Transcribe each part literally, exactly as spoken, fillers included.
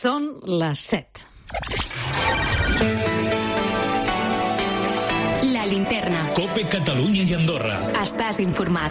Són les set. La linterna. COPE Catalunya i Andorra. Estàs informat.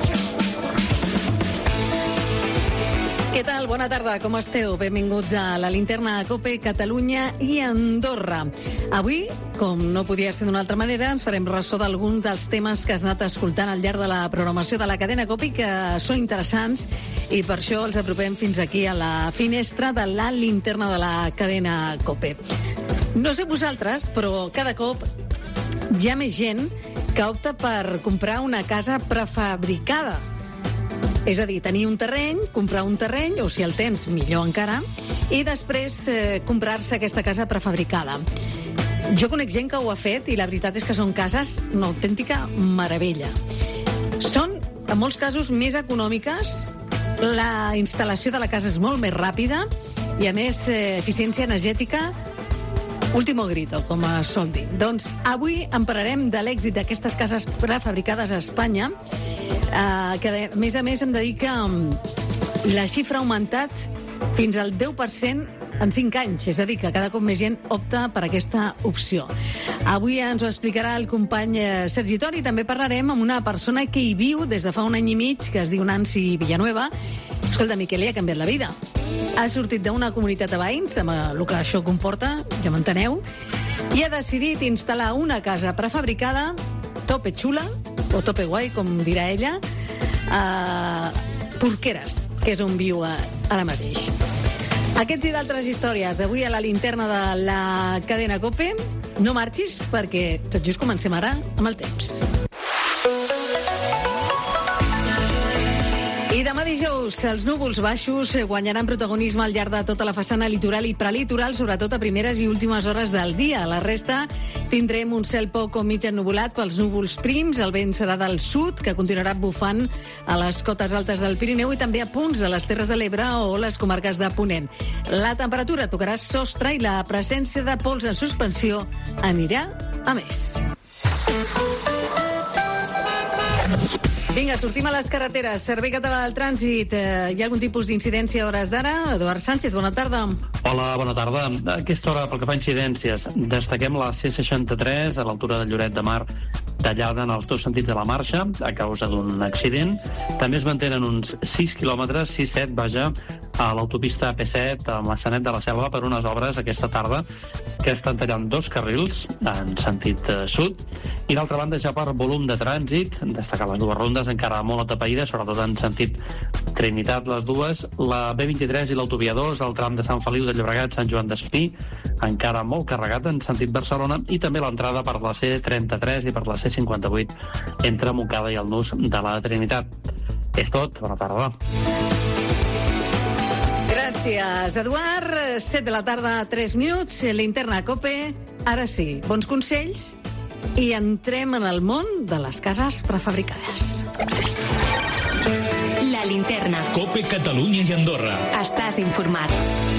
Què tal? Bona tarda, com esteu? Benvinguts a la linterna COPE Catalunya i Andorra. Avui, com no podia ser d'una altra manera, ens farem ressò d'algun dels temes que has anat escoltant al llarg de la programació de la cadena COPE, que són interessants, i per això els apropem fins aquí a la finestra de la linterna de la cadena COPE. No sé vosaltres, però cada cop hi ha més gent que opta per comprar una casa prefabricada. És a dir, tenir un terreny, comprar un terreny, o si el tens, millor encara, i després eh, comprar-se aquesta casa prefabricada. Jo conec gent que ho ha fet i la veritat és que són cases una autèntica meravella. Són, en molts casos, més econòmiques, la instal·lació de la casa és molt més ràpida i, a més, eh, eficiència energètica último grito, com es sol dir. Doncs avui en parlarem de l'èxit d'aquestes cases prefabricades a Espanya, eh, que a més a més hem de dir que la xifra ha augmentat fins al deu per cent en cinc anys, és a dir, que cada cop més gent opta per aquesta opció. Avui ens ho explicarà el company Sergi Tori. També parlarem amb una persona que hi viu des de fa un any i mig, que es diu Nancy Villanueva. Escolta, Miquel, li ha canviat la vida. Ha sortit d'una comunitat de veïns, amb el que això comporta, ja m'enteneu, i ha decidit instal·lar una casa prefabricada, tope xula, o tope guai, com dirà ella, a Porqueres, que és on viu ara mateix. Aquests i d'altres històries, avui a la linterna de la cadena COPE. No marxis, perquè tot just comencem ara amb el temps. I demà dijous, els núvols baixos guanyaran protagonisme al llarg de tota la façana litoral i prelitoral, sobretot a primeres i últimes hores del dia. A la resta tindrem un cel poc o mig ennuvolat pels núvols prims, el vent serà del sud, que continuarà bufant a les cotes altes del Pirineu i també a punts de les Terres de l'Ebre o les comarques de Ponent. La temperatura tocarà sostre i la presència de pols en suspensió anirà a més. Vinga, sortim a les carreteres. Servei Català del Trànsit. Eh, hi ha algun tipus d'incidència a hores d'ara? Eduard Sánchez, bona tarda. Hola, bona tarda. A aquesta hora, pel que fa a incidències, destaquem la C seixanta-tres a l'altura de Lloret de Mar, tallada en els dos sentits de la marxa a causa d'un accident. També es mantenen uns sis quilòmetres, sis set, vaja, a l'autopista A P set a Maçanet de la Selva per unes obres aquesta tarda que estan tallant dos carrils en sentit eh, sud. I d'altra banda, ja per volum de trànsit, destacar les dues rondes encara molt atapeïdes, sobretot en sentit Trinitat, les dues, la B vint-i-tres i l'autovia dos, el tram de Sant Feliu de Llobregat, Sant Joan d'Espí, encara molt carregat en sentit Barcelona, i també l'entrada per la C trenta-tres i per la C cinquanta-vuit entre Montcada i el nus de la Trinitat. És tot, bona tarda. Gràcies, Eduard. set de la tarda, tres minuts, linterna COPE. Ara sí, bons consells i entrem en el món de les cases prefabricades. La linterna. COPE Catalunya i Andorra. Estàs informat.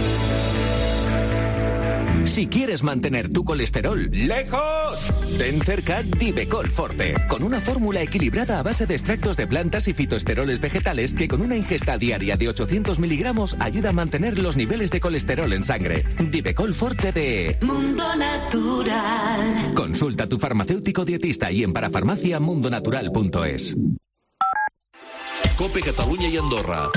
Si quieres mantener tu colesterol lejos, ten cerca Divecol Forte, con una fórmula equilibrada a base de extractos de plantas y fitoesteroles vegetales que con una ingesta diaria de ochocientos miligramos ayuda a mantener los niveles de colesterol en sangre. Divecol Forte de Mundo Natural. Consulta a tu farmacéutico dietista y en parafarmacia mundonatural punto es. COPE Catalunya i Andorra.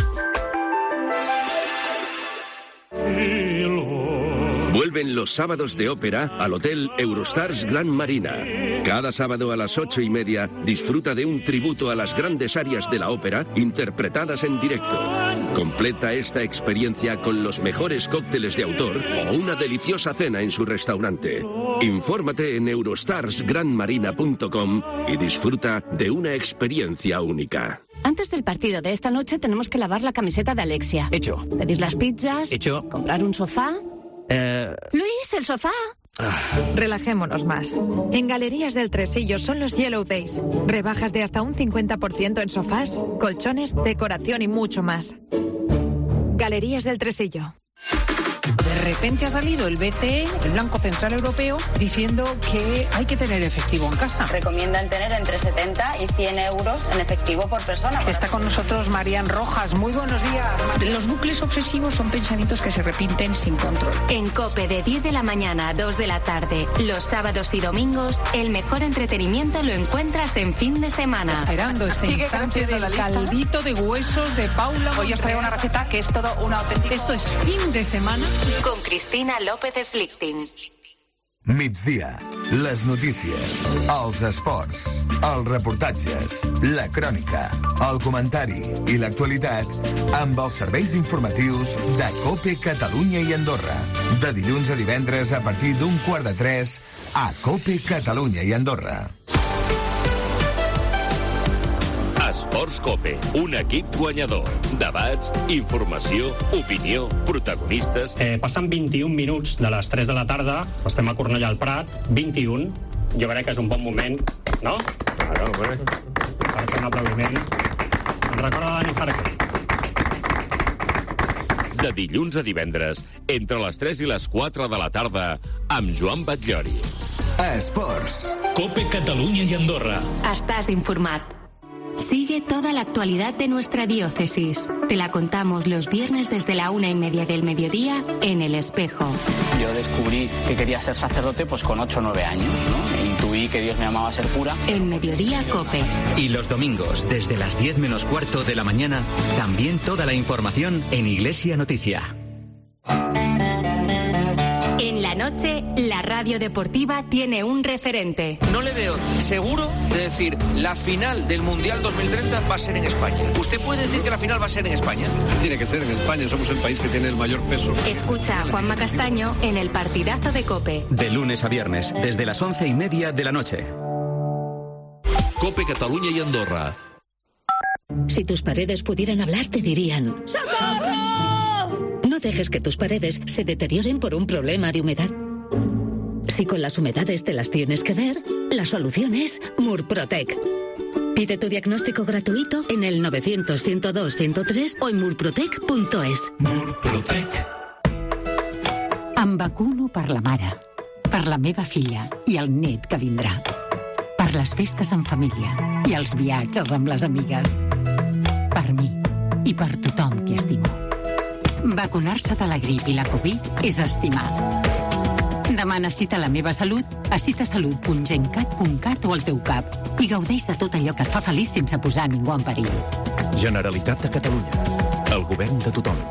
Vuelven los sábados de ópera al Hotel Eurostars Gran Marina. Cada sábado a las ocho y media disfruta de un tributo a las grandes arias de la ópera interpretadas en directo. Completa esta experiencia con los mejores cócteles de autor o una deliciosa cena en su restaurante. Infórmate en eurostars gran marina punto com y disfruta de una experiencia única. Antes del partido de esta noche tenemos que lavar la camiseta de Alexia. Hecho. Pedir las pizzas. Hecho. Comprar un sofá. Eh... Luis, el sofá. Ah. Relajémonos más. En Galerías del Tresillo son los Yellow Days. Rebajas de hasta un cincuenta por ciento en sofás, colchones, decoración y mucho más. Galerías del Tresillo. de repente ha salido el B C E, el Banco Central Europeo, diciendo que hay que tener efectivo en casa. Recomiendan tener entre setenta y cien euros en efectivo por persona. Está con nosotros Marian Rojas. Muy buenos días. Los bucles obsesivos son pensamientos que se repiten sin control. En COPE de diez de la mañana a dos de la tarde, los sábados y domingos, el mejor entretenimiento lo encuentras en fin de semana. Esperando este Sigue instante del la lista. caldito de huesos de Paula. Hoy os traigo una receta que es todo una auténtica... Esto es fin de semana. Con Cristina López Slichting. Migdia, les notícies, els esports, els reportatges, la crònica, el comentari i l'actualitat amb els serveis informatius de COPE Catalunya i Andorra. De dilluns a divendres a partir d'un quart de tres a COPE Catalunya i Andorra. Esports COPE, un equip guanyador. Debats, informació, opinió, protagonistes... Eh, passen vint-i-un minuts de les tres de la tarda, estem a Cornellà al Prat, vint-i-un, jo crec que és un bon moment, no? Claro, pues. Per fer un aplaudiment. Ens recorda Dani Farquer. De dilluns a divendres, entre les tres i les quatre de la tarda, amb Joan Batllori. Esports. COPE Catalunya y Andorra. Estás informat. Sigue toda la actualidad de nuestra diócesis. Te la contamos los viernes desde la una y media del mediodía en El Espejo. Yo descubrí que quería ser sacerdote pues con ocho o nueve años, ¿no? E intuí que Dios me llamaba a ser cura. En Mediodía COPE. Y los domingos, desde las diez menos cuarto de la mañana, también toda la información en Iglesia Noticia. En la noche, la radio deportiva tiene un referente. No le veo seguro de decir la final del Mundial dos mil treinta va a ser en España. ¿Usted puede decir que la final va a ser en España? Tiene que ser en España, somos el país que tiene el mayor peso. Escucha a Juanma Castaño en el partidazo de COPE. De lunes a viernes, desde las once y media de la noche. COPE Catalunya y Andorra. Si tus paredes pudieran hablar, te dirían... ¡Socorro! No dejes que tus paredes se deterioren por un problema de humedad. Si con las humedades te las tienes que ver, la solución es Murprotec. Pide tu diagnóstico gratuito en el novecientos, ciento dos, ciento tres o en murprotec punto es. Murprotec. Em vacuno per la mare, per la meva filla i el net que vindrà. Per les festes en família i els viatges amb les amigues. Per mi i per tothom que estimo. Vacunar-se de la grip i la Covid és estimar. Demana cita a la meva salut a citasalut punt gencat punt cat o al teu cap i gaudeix de tot allò que et fa feliç sense posar ningú en perill. Generalitat de Catalunya. El govern de tothom.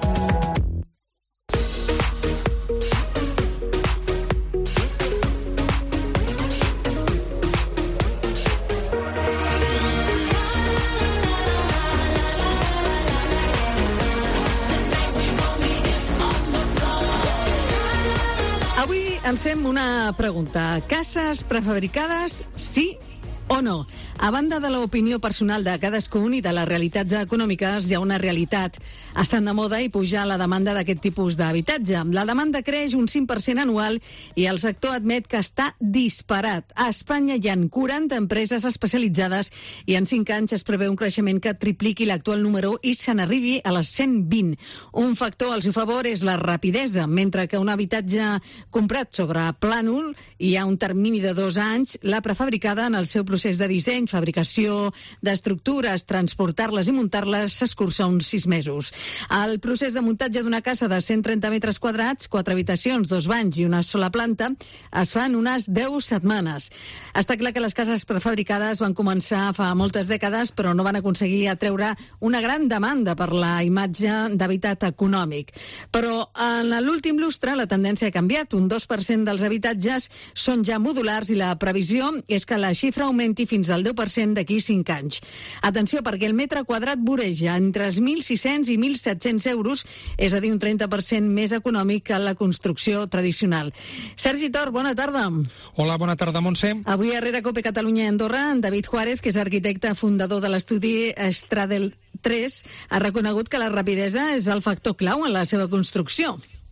Ens fem una pregunta. Cases prefabricades, sí o no? A banda de l'opinió personal de cadascun i de les realitats econòmiques, hi ha una realitat. Estan de moda i puja la demanda d'aquest tipus d'habitatge. La demanda creix un cinc per cent anual i el sector admet que està disparat. A Espanya hi ha quaranta empreses especialitzades i en cinc anys es preveu un creixement que tripliqui l'actual número i se n'arribi a les cent vint. Un factor al seu favor és la rapidesa. Mentre que un habitatge comprat sobre plànol hi ha un termini de dos anys, la prefabricada en el seu procés procés de disseny, fabricació d'estructures, transportar-les i muntar-les s'escurça uns sis mesos. El procés de muntatge d'una casa de cent trenta metres quadrats, quatre habitacions, dos banys i una sola planta, es fa en unes deu setmanes. Està clar que les cases prefabricades van començar fa moltes dècades, però no van aconseguir atreure una gran demanda per la imatge d'habitat econòmic. Però en l'últim lustre la tendència ha canviat. Un dos per cent dels habitatges són ja modulars i la previsió és que la xifra augmenti fins al deu per cent d'aquí cinc anys. Atenció, perquè el metre quadrat voreja entre els mil sis-cents i mil set-cents euros, és a dir, un trenta per cent més econòmic que la construcció tradicional. Sergi Tor, bona tarda. Hola, bona tarda, Montse. Avui a Rere COPE Catalunya i Andorra, en David Juárez, que és arquitecte fundador de l'estudi Stradel tres, ha reconegut que la rapidesa és el factor clau en la seva construcció.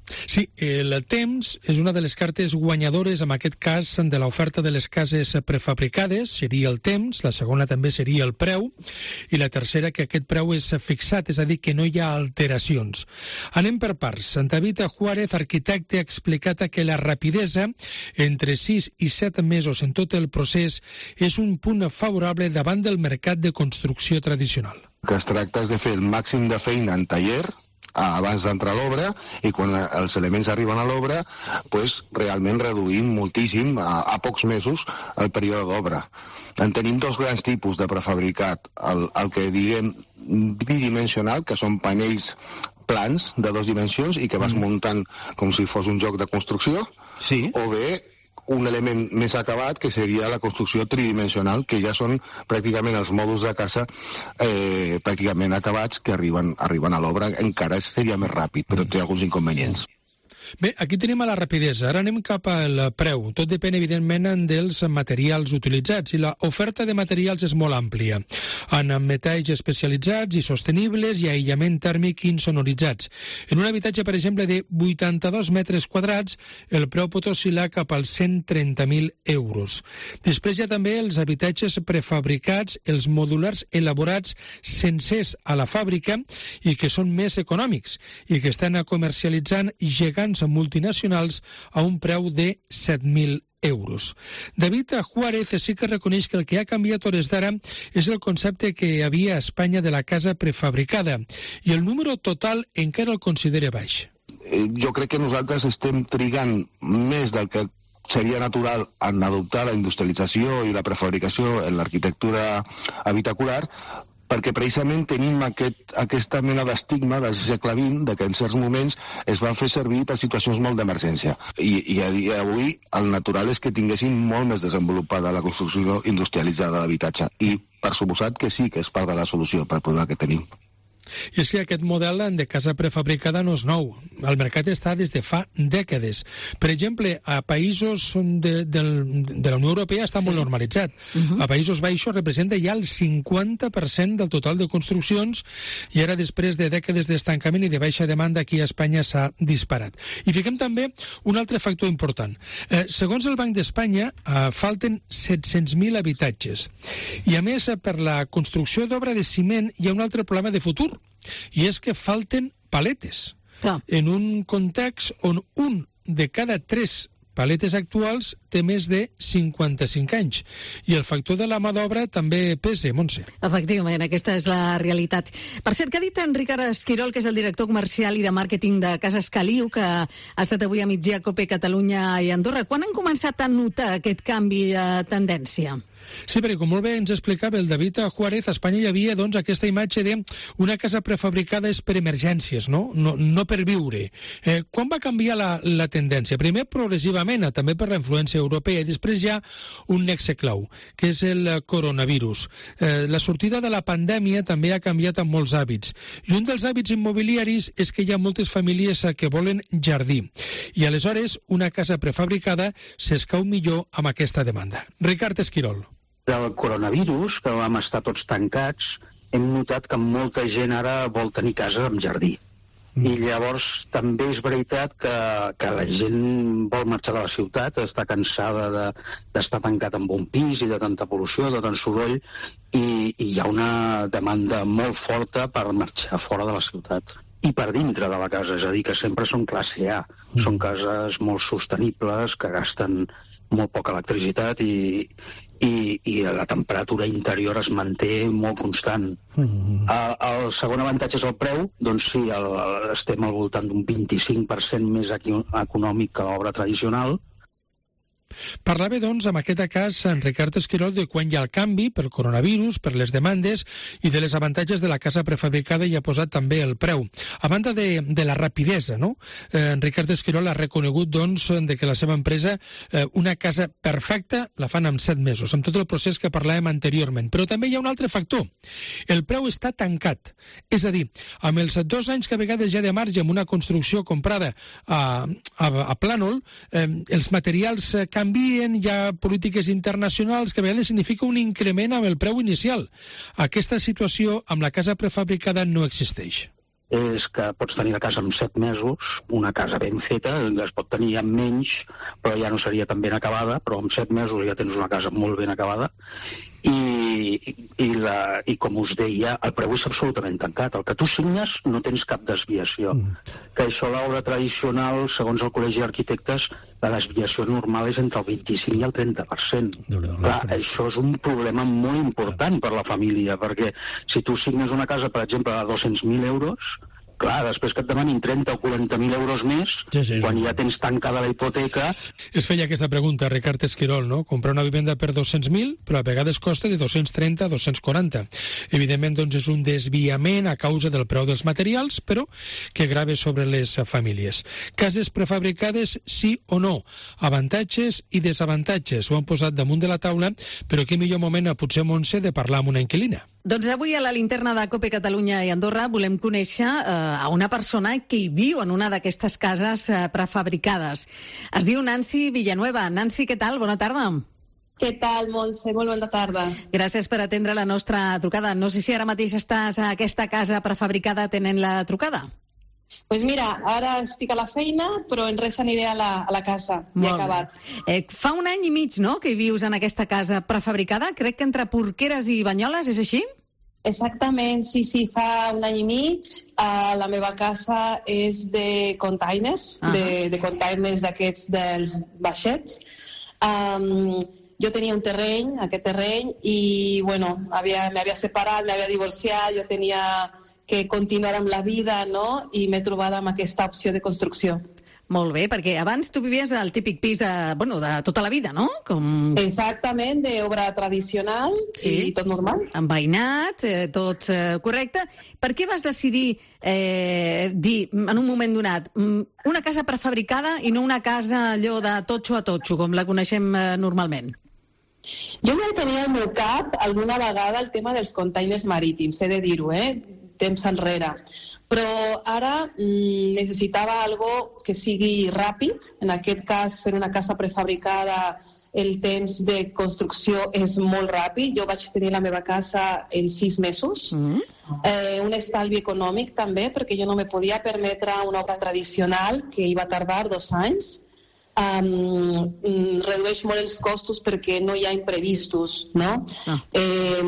Sí, el temps és una de les cartes guanyadores, en aquest cas, de l'oferta de les cases prefabricades, seria el temps, la segona també seria el preu, i la tercera que aquest preu és fixat, és a dir, que no hi ha alteracions. Anem per parts. David Juárez, arquitecte, ha explicat que la rapidesa, entre sis i set mesos en tot el procés, és un punt favorable davant del mercat de construcció tradicional. Que es tracta és de fer el màxim de feina en taller, abans d'entrar a l'obra, i quan els elements arriben a l'obra, pues, realment reduïm moltíssim, a, a pocs mesos, el període d'obra. En tenim dos grans tipus de prefabricat. El, el que diguem bidimensional, que són panells plans de dues dimensions i que vas muntant com si fos un joc de construcció, sí. O bé un element més acabat, que seria la construcció tridimensional, que ja són pràcticament els mòduls de casa eh, pràcticament acabats, que arriben, arriben a l'obra. Encara seria més ràpid, però té alguns inconvenients. Bé, aquí tenim a la rapidesa. Ara anem cap al preu. Tot depèn, evidentment, dels materials utilitzats. I l'oferta de materials és molt àmplia. En metalls especialitzats i sostenibles i aïllament tèrmic insonoritzats. En un habitatge, per exemple, de vuitanta-dos metres quadrats, el preu pot oscil·lar cap als cent trenta mil euros. Després hi ha també els habitatges prefabricats, els modulars elaborats sencers a la fàbrica i que són més econòmics i que estan comercialitzant gegants multinacionals a un preu de set mil euros. David Juárez sí que reconeix que el que ha canviat hores d'ara és el concepte que hi havia a Espanya de la casa prefabricada i el número total encara el considera baix. Jo crec que nosaltres estem trigant més del que seria natural en adoptar la industrialització i la prefabricació en l'arquitectura habitacular, perquè precisament tenim aquest, aquesta mena d'estigma del segle vint, de que en certs moments es van fer servir per situacions molt d'emergència. I, i a dia d'avui el natural és que tinguéssim molt més desenvolupada la construcció industrialitzada d'habitatge. I per suposat que sí, que és part de la solució per el problema que tenim. I és que aquest model de casa prefabricada no és nou. El mercat està des de fa dècades. Per exemple, a països de, de, de la Unió Europea està sí. molt normalitzat. Uh-huh. A Països Baixos representa ja el cinquanta per cent del total de construccions i ara, després de dècades d'estancament i de baixa demanda, aquí a Espanya s'ha disparat. I fiquem també un altre factor important. Eh, segons el Banc d'Espanya, eh, falten set-cents mil habitatges. I a més, per la construcció d'obra de ciment hi ha un altre problema de futur. I és que falten paletes. Clar. En un context on un de cada tres paletes actuals té més de cinquanta-cinc anys. I el factor de la mà d'obra també pesa, Montse. Efectivament, aquesta és la realitat. Per cert, què ha dit en Ricard Esquirol, que és el director comercial i de màrqueting de Cases Caliu, que ha estat avui a migdia a COPE Catalunya i Andorra? Quan han començat a notar aquest canvi de tendència? Sí, perquè com molt bé ens explicava el David Juárez, a Espanya hi havia doncs aquesta imatge de una casa prefabricada és per emergències, no, no, no per viure. Eh, quan va canviar la, la tendència? Primer progressivament, també per la influència europea, i després hi ha un nexe clau, que és el coronavirus. Eh, la sortida de la pandèmia també ha canviat amb molts hàbits. I un dels hàbits immobiliaris és que hi ha moltes famílies que volen jardí. I aleshores una casa prefabricada s'escau millor amb aquesta demanda. Ricard Esquirol. Del coronavirus, que vam estar tots tancats, hem notat que molta gent ara vol tenir casa amb jardí. Mm. I llavors també és veritat que, que la gent vol marxar de la ciutat, està cansada de, d'estar tancat en un pis i de tanta pol·lució, de tant soroll, i, i hi ha una demanda molt forta per marxar fora de la ciutat. I per dintre de la casa, és a dir, que sempre són classe A. Mm. Són cases molt sostenibles, que gasten molt poca electricitat i, i, i la temperatura interior es manté molt constant. Mm-hmm. El, el segon avantatge és el preu, doncs sí, el, el, estem al voltant d'un vint-i-cinc per cent més econòmic que l'obra tradicional. Parlava, doncs, en aquest cas, en Ricard Esquirol, de quan hi ha el canvi per coronavirus, per les demandes i de les avantatges de la casa prefabricada, i ha posat també el preu. A banda de, de la rapidesa, no? Eh, en Ricard Esquirol ha reconegut, doncs, de que la seva empresa, eh, una casa perfecta, la fan en set mesos, amb tot el procés que parlàvem anteriorment. Però també hi ha un altre factor. El preu està tancat. És a dir, amb els dos anys que a vegades hi ha de marge amb una construcció comprada a, a, a plànol, eh, els materials eh, canvien, hi ha polítiques internacionals que a vegades significa un increment amb el preu inicial. Aquesta situació amb la casa prefabricada no existeix. és que pots tenir la casa en set mesos, una casa ben feta, es pot tenir en menys, però ja no seria tan ben acabada, però en set mesos ja tens una casa molt ben acabada, i, i, la, i com us deia, el preu és absolutament tancat. El que tu signes no tens cap desviació. Mm. Que això, l'obra tradicional, segons el Col·legi d'Arquitectes, la desviació normal és entre el vint-i-cinc i el trenta per cent. Clar, això és un problema molt important per la família, perquè si tu signes una casa, per exemple, de dos-cents mil euros, clar, després que et demanin trenta o quaranta mil euros més, sí, sí, quan ja tens tancada la hipoteca... Es feia aquesta pregunta, Ricard Esquirol, no? Comprar una vivenda per dos-cents mil, però a vegades costa de dos-cents trenta a dos-cents quaranta. Evidentment, doncs, és un desviament a causa del preu dels materials, però que grave sobre les famílies. Cases prefabricades, sí o no? Avantatges i desavantatges. Ho han posat damunt de la taula, però quin millor moment, potser, Montse, de parlar amb una inquilina. Doncs avui a la linterna de COPE Catalunya i Andorra volem conèixer eh, a una persona que hi viu en una d'aquestes cases eh, prefabricades. Es diu Nancy Villanueva. Nancy, què tal? Bona tarda. Què tal, Montse? Molt bona tarda. Gràcies per atendre la nostra trucada. No sé si ara mateix estàs a aquesta casa prefabricada tenint la trucada. Doncs pues mira, ara estic a la feina, però en res aniré a la, a la casa. Ja he acabat. Eh, fa un any i mig, no?, que hi vius en aquesta casa prefabricada. Crec que entre Porqueres i Banyoles, és així? Exactament, sí, sí, fa un any i mig. Uh, la meva casa és de containers, uh -huh. de, de containers d'aquests dels baixets. Um, jo tenia un terreny, aquest terreny, i, bueno, m'havia separat, m'havia divorciat, jo tenia que continuar amb la vida, no?, i m'he trobat amb aquesta opció de construcció. Molt bé, perquè abans tu vivies al típic pis de, bueno, de tota la vida, no? Com... Exactament, d'obra tradicional, sí. I tot normal. Enveïnat, eh, tot eh, correcte. Per què vas decidir eh, dir, en un moment donat, una casa prefabricada i no una casa allò de totxo a totxo, com la coneixem eh, normalment? Jo ja tenia al meu cap alguna vegada el tema dels containers marítims, he de dir-ho, eh? temps enrere. Però ara mm, necessitava algo que sigui ràpid. En aquest cas, fer una casa prefabricada, el temps de construcció és molt ràpid. Jo vaig tenir la meva casa en sis mesos. Mm. Eh, un estalvi econòmic també, perquè jo no me podia permetre una obra tradicional que hi va tardar dos anys. Um, redueix molt els costos perquè no hi ha imprevistos, no? Ah. Eh,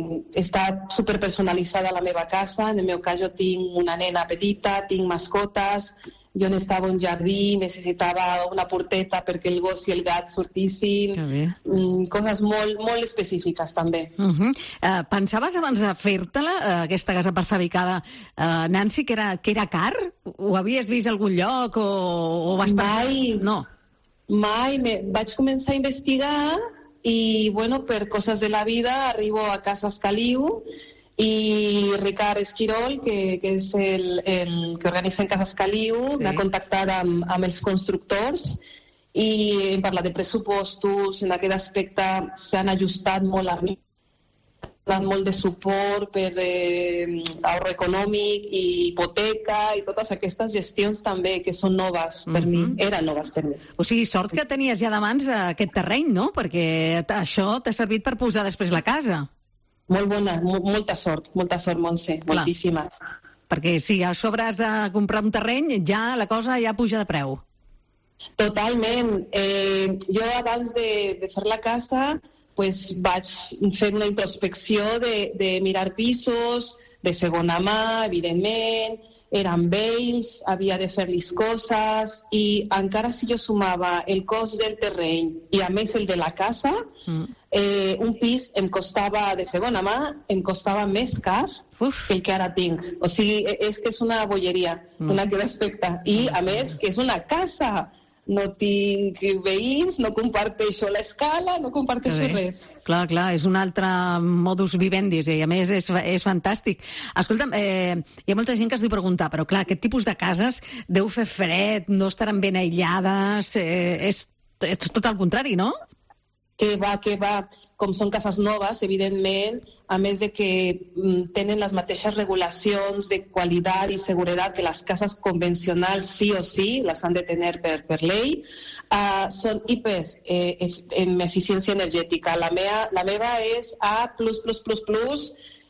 està superpersonalitzada la meva casa. En el meu cas jo tinc una nena petita, tinc mascotes, jo necessitava un jardí, necessitava una porteta perquè el gos i el gat sortissin, mm, coses molt, molt específiques també. Uh -huh. uh, pensaves abans de fer-te-la, uh, aquesta casa prefabricada, uh, Nancy, que era, que era car? Ho havies vist a algun lloc o, o vas pensar? Mai. No. Mai, me, vaig començar a investigar i, bueno, per coses de la vida arribo a Casas Caliu i Ricard Esquirol, que, que és el, el que organitza en Casas Caliu, sí. M'ha contactat amb, amb els constructors i hem parlat de pressupostos. En aquest aspecte s'han ajustat molt a mi, molt de suport per eh, ahorro econòmic i hipoteca i totes aquestes gestions també que són noves per mm-hmm. mi, eren noves per mi. O sigui, sort que tenies ja d'abans aquest terreny, no? Perquè això t'ha servit per posar després la casa. Molt bona, molta sort, molta sort, Montse, Clar. moltíssima. Perquè si a sobre has de comprar un terreny, ja la cosa ja puja de preu. Totalment. Eh, jo abans de, de fer la casa pues vaig fer una introspecció de, de mirar pisos, de segona mà, evidentment, eren vells, havia de fer-los coses, i encara si jo sumava el cost del terreny i a més el de la casa, mm. eh, un pis em costava, de segona mà, em costava més car Uf. que el que ara tinc. O sigui, és que és una bolleria, mm. en aquest aspecte. I, a més, que és una casa. No tinc veïns, no comparteixo l'escala, no comparteixo res. Clar, clar, és un altre modus vivendi, i a més és, és fantàstic. Escolta'm, eh, hi ha molta gent que es diu preguntar, però clar, aquest tipus de cases deu fer fred, no estaran ben aïllades, eh, és, és tot el contrari, no? Que va, que va, com són cases noves, evidentment, a més de que mm, tenen les mateixes regulacions de qualitat i seguretat que les cases convencionals sí o sí, les han de tenir per, per llei, uh, són hiper eh, en eficiència energètica. La meva, la meva és A plus, plus, plus, plus,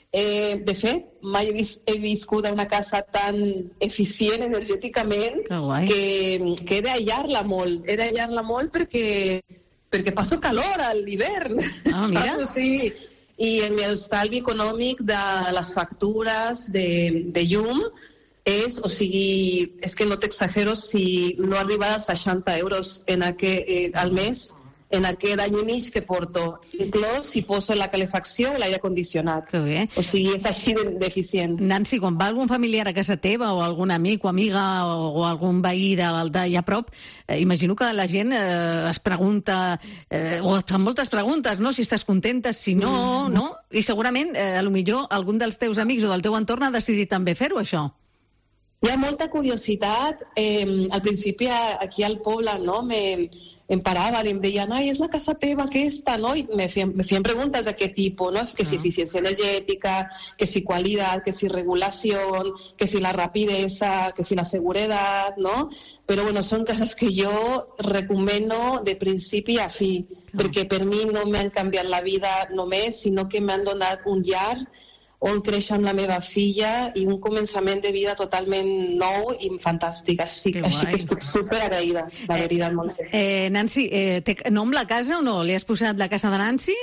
Eh, de fet, mai he, vis he viscut en una casa tan eficient energèticament que, que he d'aïllar-la molt. He d'aïllar-la molt perquè, perquè passo calor a l'hivern. Ah, mira. Sí. I el meu estalvi econòmic de les factures de, de llum és, o sigui, és que no t'exagero si no arriba a seixanta euros en aquest, eh, al mes en aquest any i mig que porto, inclòs si poso la calefacció o l'aire condicionat. Que bé. O sigui, és així d'eficient. Nancy, quan va algun familiar a casa teva o algun amic o amiga o, o algun veí d'allà a prop, eh, imagino que la gent eh, es pregunta, eh, o et fan moltes preguntes, no? Si estàs contenta, si no, mm. no? I segurament, eh, a lo millor, algun dels teus amics o del teu entorn ha decidit també fer-ho, això. Hi ha molta curiositat. Eh, al principi, aquí al poble, no?, me... em paraven i em deien, ai, és la casa teva aquesta, no? I me feien, me feien preguntes d'aquest tipus, no? Que si eficiència energètica, que si qualitat, que si regulació, que si la rapidesa, que si la seguretat, no? Però, bueno, són cases que jo recomano de principi a fi, perquè per mi no m'han canviat la vida només, sinó que m'han donat un llar on creix amb la meva filla i un començament de vida totalment nou i fantàstic. Així que, així que estic super agraïda, la veritat, Montse. Eh, Nancy, eh, té nom la casa o no? Li has posat la casa de Nancy?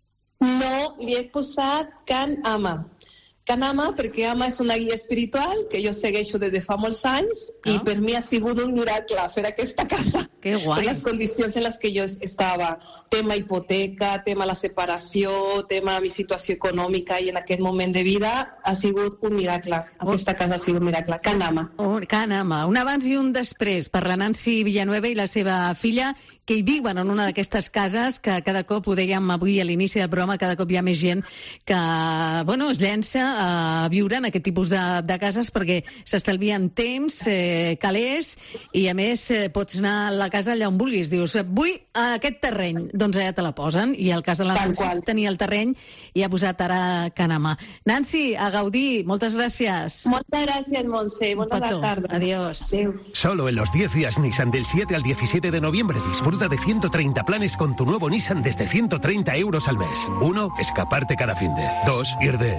No, li he posat Can Ama. Can Ama perquè Ama és una guia espiritual que jo segueixo des de fa molts anys ah. i per mi ha sigut un miracle fer aquesta casa. Que guai. Per les condicions en les que jo estava. Tema hipoteca, tema la separació, tema mi situació econòmica i en aquest moment de vida ha sigut un miracle. Aquesta casa ha sigut un miracle. Can Ama. Oh, Can Ama. Un abans i un després per la Nancy Villanueva i la seva filla que hi viuen en una d'aquestes cases que cada cop, ho dèiem avui a l'inici del programa, cada cop hi ha més gent que, bueno, es llença a viure en aquest tipus de, de cases perquè s'estalvien temps, eh, calés, i a més eh, pots anar a la casa allà on vulguis. Dius, vull aquest terreny, doncs allà te la posen, i el cas de la Nancy tenia el terreny i ha posat ara Can Ama. Nancy, a gaudir, moltes gràcies. Moltes gràcies, Montse, bona tarda. Adiós. Adéu. Solo en los diez días Nissan del siete al diecisiete de noviembre disfruta de ciento treinta planes con tu nuevo Nissan desde ciento treinta euros al mes. Uno, escaparte cada finde. Dos, ir de...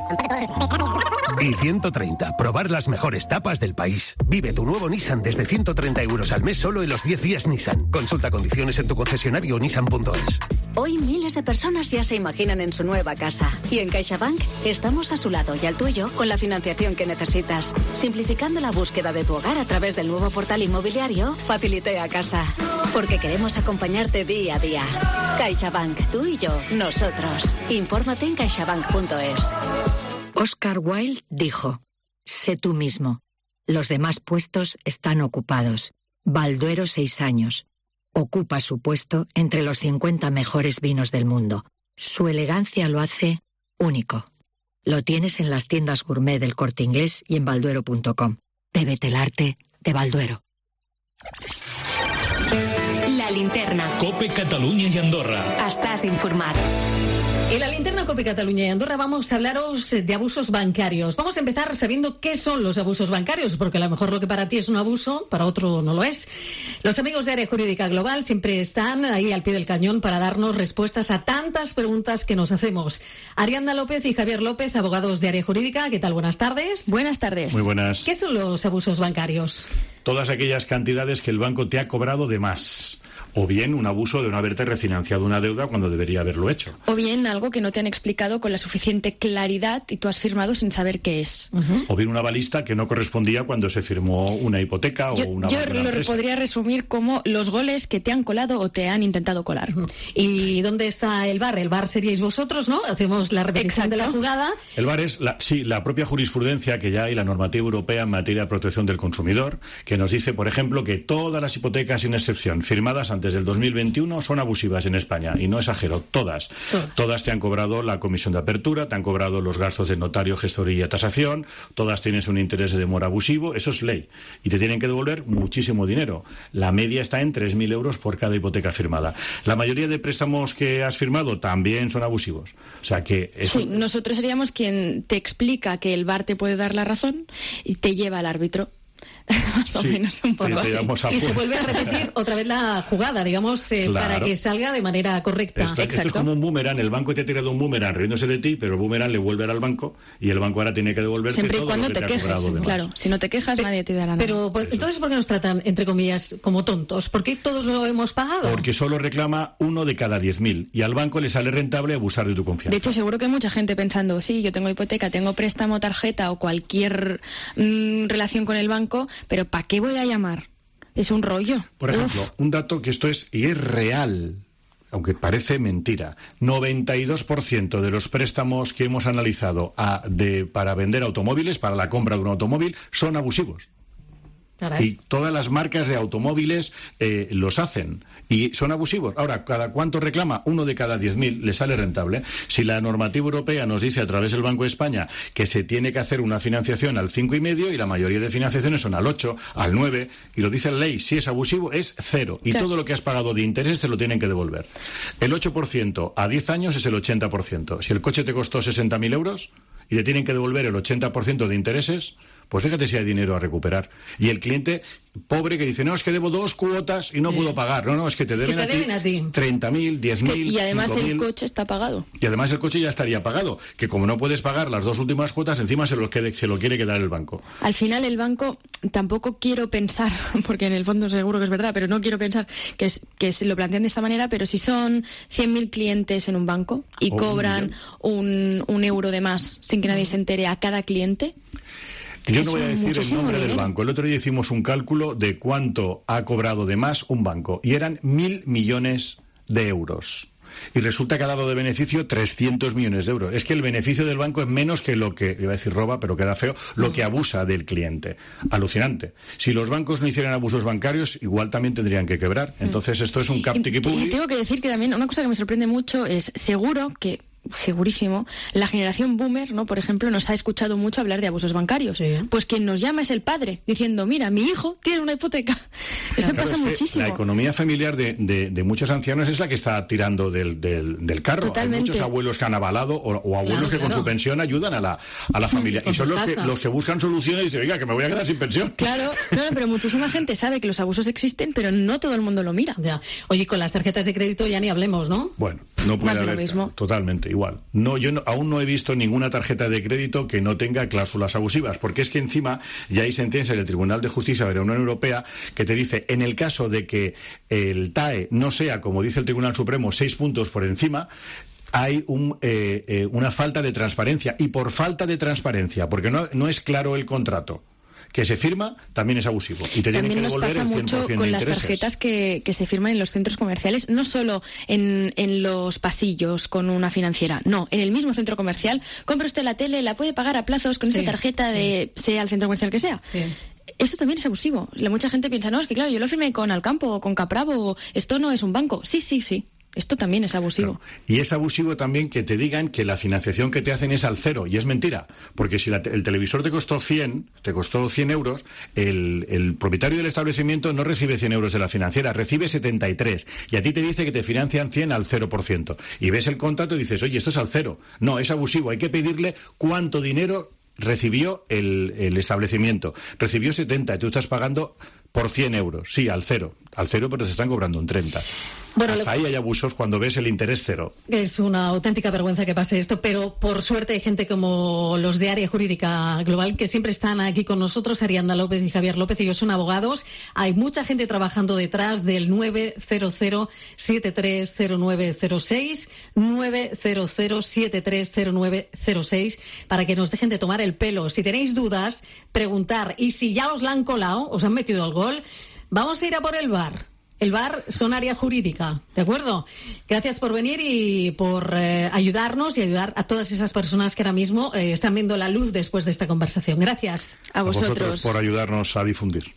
Y ciento treinta, probar las mejores tapas del país. Vive tu nuevo Nissan desde ciento treinta euros al mes solo en los diez días Nissan. Consulta condiciones en tu concesionario nissan punto es. Hoy miles de personas ya se imaginan en su nueva casa. Y en CaixaBank estamos a su lado y al tuyo con la financiación que necesitas. Simplificando la búsqueda de tu hogar a través del nuevo portal inmobiliario Facilité a Casa. Porque queremos acompañarte día a día. CaixaBank, tú y yo, nosotros. Infórmate en caixabank punto es. Oscar Wilde dijo, sé tú mismo. Los demás puestos están ocupados. Balduero, seis años. Ocupa su puesto entre los cincuenta mejores vinos del mundo. Su elegancia lo hace único. Lo tienes en las tiendas gourmet del Corte Inglés y en balduero punto com. Bébete el arte de Balduero. La linterna. Cope Catalunya y Andorra. Estás informado. En la linterna Cope Cataluña y Andorra vamos a hablaros de abusos bancarios. Vamos a empezar sabiendo qué son los abusos bancarios, porque a lo mejor lo que para ti es un abuso, para otro no lo es. Los amigos de Área Jurídica Global siempre están ahí al pie del cañón para darnos respuestas a tantas preguntas que nos hacemos. Ariadna López y Javier López, abogados de Área Jurídica. ¿Qué tal? Buenas tardes. Buenas tardes. Muy buenas. ¿Qué son los abusos bancarios? Todas aquellas cantidades que el banco te ha cobrado de más. O bien un abuso de no haberte refinanciado una deuda cuando debería haberlo hecho. O bien algo que no te han explicado con la suficiente claridad y tú has firmado sin saber qué es. Uh-huh. O bien una balista que no correspondía cuando se firmó una hipoteca yo, o una Yo lo empresa. Podría resumir como los goles que te han colado o te han intentado colar. Uh-huh. ¿Y dónde está el V A R? El V A R seríais vosotros, ¿no? Hacemos la repetición Exacto. de la jugada. El V A R es, la, sí, la propia jurisprudencia que ya hay, la normativa europea en materia de protección del consumidor, que nos dice, por ejemplo, que todas las hipotecas, sin excepción, firmadas antes del dos mil veintiuno, son abusivas en España, y no exagero, todas. Todas. Todas te han cobrado la comisión de apertura, te han cobrado los gastos de notario, gestoría y tasación, todas tienes un interés de demora abusivo, eso es ley. Y te tienen que devolver muchísimo dinero. La media está en tres mil euros por cada hipoteca firmada. La mayoría de préstamos que has firmado también son abusivos. O sea que eso... Sí, nosotros seríamos quien te explica que el V A R te puede dar la razón y te lleva al árbitro. Más o sí, menos un poco así. Y se vuelve a repetir otra vez la jugada, digamos, eh, Claro. para que salga de manera correcta. Esto, esto es como un boomerang, el banco te ha tirado un boomerang riéndose de ti, pero el boomerang le vuelve al banco y el banco ahora tiene que devolverte Siempre y todo cuando lo que te, te ha quejes, cobrado de más. claro. Si no te quejas, nadie te dará nada. Pero, pues, entonces, ¿por qué nos tratan, entre comillas, como tontos? ¿Por qué todos lo hemos pagado? Porque solo reclama uno de cada diez mil y al banco le sale rentable abusar de tu confianza. De hecho, seguro que hay mucha gente pensando, sí, yo tengo hipoteca, tengo préstamo, tarjeta o cualquier mm, relación con el banco, pero ¿para qué voy a llamar? Es un rollo. Por ejemplo, Uf. un dato que esto es, y es real, aunque parece mentira, noventa y dos por ciento de los préstamos que hemos analizado a, de, para vender automóviles, para la compra de un automóvil, son abusivos. Caray. Y todas las marcas de automóviles eh, los hacen y son abusivos. Ahora, ¿cada cuánto reclama? Uno de cada diez mil le sale rentable. Si la normativa europea nos dice a través del Banco de España que se tiene que hacer una financiación al cinco y medio y la mayoría de financiaciones son al ocho, al nueve, y lo dice la ley, si es abusivo es cero. Y Claro. todo lo que has pagado de interés te lo tienen que devolver. El ocho por ciento a diez años es el ochenta por ciento. Si el coche te costó sesenta mil euros y te tienen que devolver el ochenta por ciento de intereses, pues fíjate si hay dinero a recuperar. Y el cliente pobre que dice, no, es que debo dos cuotas y no puedo pagar. No, no, es que te Es que deben, te deben a a ti ti. treinta mil, diez Es que- mil, y además cinco el mil. coche está pagado. Y además el coche ya estaría pagado. Que como no puedes pagar las dos últimas cuotas, encima se lo, quede- se lo quiere quedar el banco. Al final el banco, tampoco quiero pensar, porque en el fondo seguro que es verdad, pero no quiero pensar que, es, que se lo plantean de esta manera, pero si son cien mil clientes en un banco y O un cobran un, un euro de más sin que nadie se entere a cada cliente... Yo es no voy a decir el muchísimo nombre del dinero. banco. El otro día hicimos un cálculo de cuánto ha cobrado de más un banco. Y eran mil millones de euros. Y resulta que ha dado de beneficio trescientos millones de euros. Es que el beneficio del banco es menos que lo que, iba a decir roba, pero queda feo, lo que abusa del cliente. Alucinante. Si los bancos no hicieran abusos bancarios, igual también tendrían que quebrar. Entonces esto es un Y, captiquipuli. y tengo que decir que también una cosa que me sorprende mucho es, seguro que, segurísimo, la generación boomer, ¿no? Por ejemplo, nos ha escuchado mucho hablar de abusos bancarios. Pues quien nos llama es el padre, diciendo, mira, mi hijo tiene una hipoteca. Eso Claro, pasa es que muchísimo. La economía familiar de, de, de muchos ancianos es la que está tirando del, del, del carro. Totalmente. Hay muchos abuelos que han avalado o, o abuelos Claro, que con claro. su pensión ayudan a la, a la familia. Con Y son sus los que, casas. los que buscan soluciones y dicen, oiga, que me voy a quedar sin pensión. Claro, claro, pero muchísima gente sabe que los abusos existen, pero no todo el mundo lo mira. Ya. Oye, con las tarjetas de crédito ya ni hablemos, ¿no? Bueno, no puede Más de lo haber, mismo. totalmente igual. No, yo no- aún no he visto ninguna tarjeta de crédito que no tenga cláusulas abusivas, porque es que encima ya hay sentencias del Tribunal de Justicia de la Unión Europea que te dice, en el caso de que el T A E no sea, como dice el Tribunal Supremo, seis puntos por encima, hay un, eh, eh, una falta de transparencia. Y por falta de transparencia, porque no, no es claro el contrato que se firma, también es abusivo. Y te tienen También que nos devolver pasa el cien por mucho ciento con de las intereses. tarjetas que, que se firman en los centros comerciales, no solo en, en los pasillos con una financiera, no, en el mismo centro comercial. Compra usted la tele, la puede pagar a plazos con Sí. esa tarjeta de sea el centro comercial que sea. Sí. Eso también es abusivo. La, mucha gente piensa, no, es que claro, yo lo firmé con Alcampo o con Capravo, esto no es un banco. Sí, sí, sí. Esto también es abusivo. Y es abusivo también que te digan que la financiación que te hacen es al cero, y es mentira, porque si la te- el televisor te costó cien, te costó cien euros, el, el propietario del establecimiento no recibe cien euros de la financiera, recibe setenta y tres, y a ti te dice que te financian cien al cero por ciento, y ves el contrato y dices, oye, esto es al cero. No, es abusivo, hay que pedirle cuánto dinero recibió el, el establecimiento. Recibió setenta y tú estás pagando por cien euros, sí, al cero, al cero, pero te están cobrando un treinta. Bueno, Hasta lo- ahí hay abusos cuando ves el interés cero. Es una auténtica vergüenza que pase esto, pero por suerte hay gente como los de Área Jurídica Global que siempre están aquí con nosotros, Arianda López y Javier López, ellos son abogados. Hay mucha gente trabajando detrás del nueve cero cero siete tres cero nueve cero seis, nueve cero cero siete tres cero nueve cero seis, para que nos dejen de tomar el pelo. Si tenéis dudas, preguntar. Y si ya os la han colado, os han metido el gol, vamos a ir a por el bar. El bar son Área Jurídica, ¿de acuerdo? Gracias por venir y por eh, ayudarnos y ayudar a todas esas personas que ahora mismo eh, están viendo la luz después de esta conversación. Gracias. A vosotros por ayudarnos a difundir.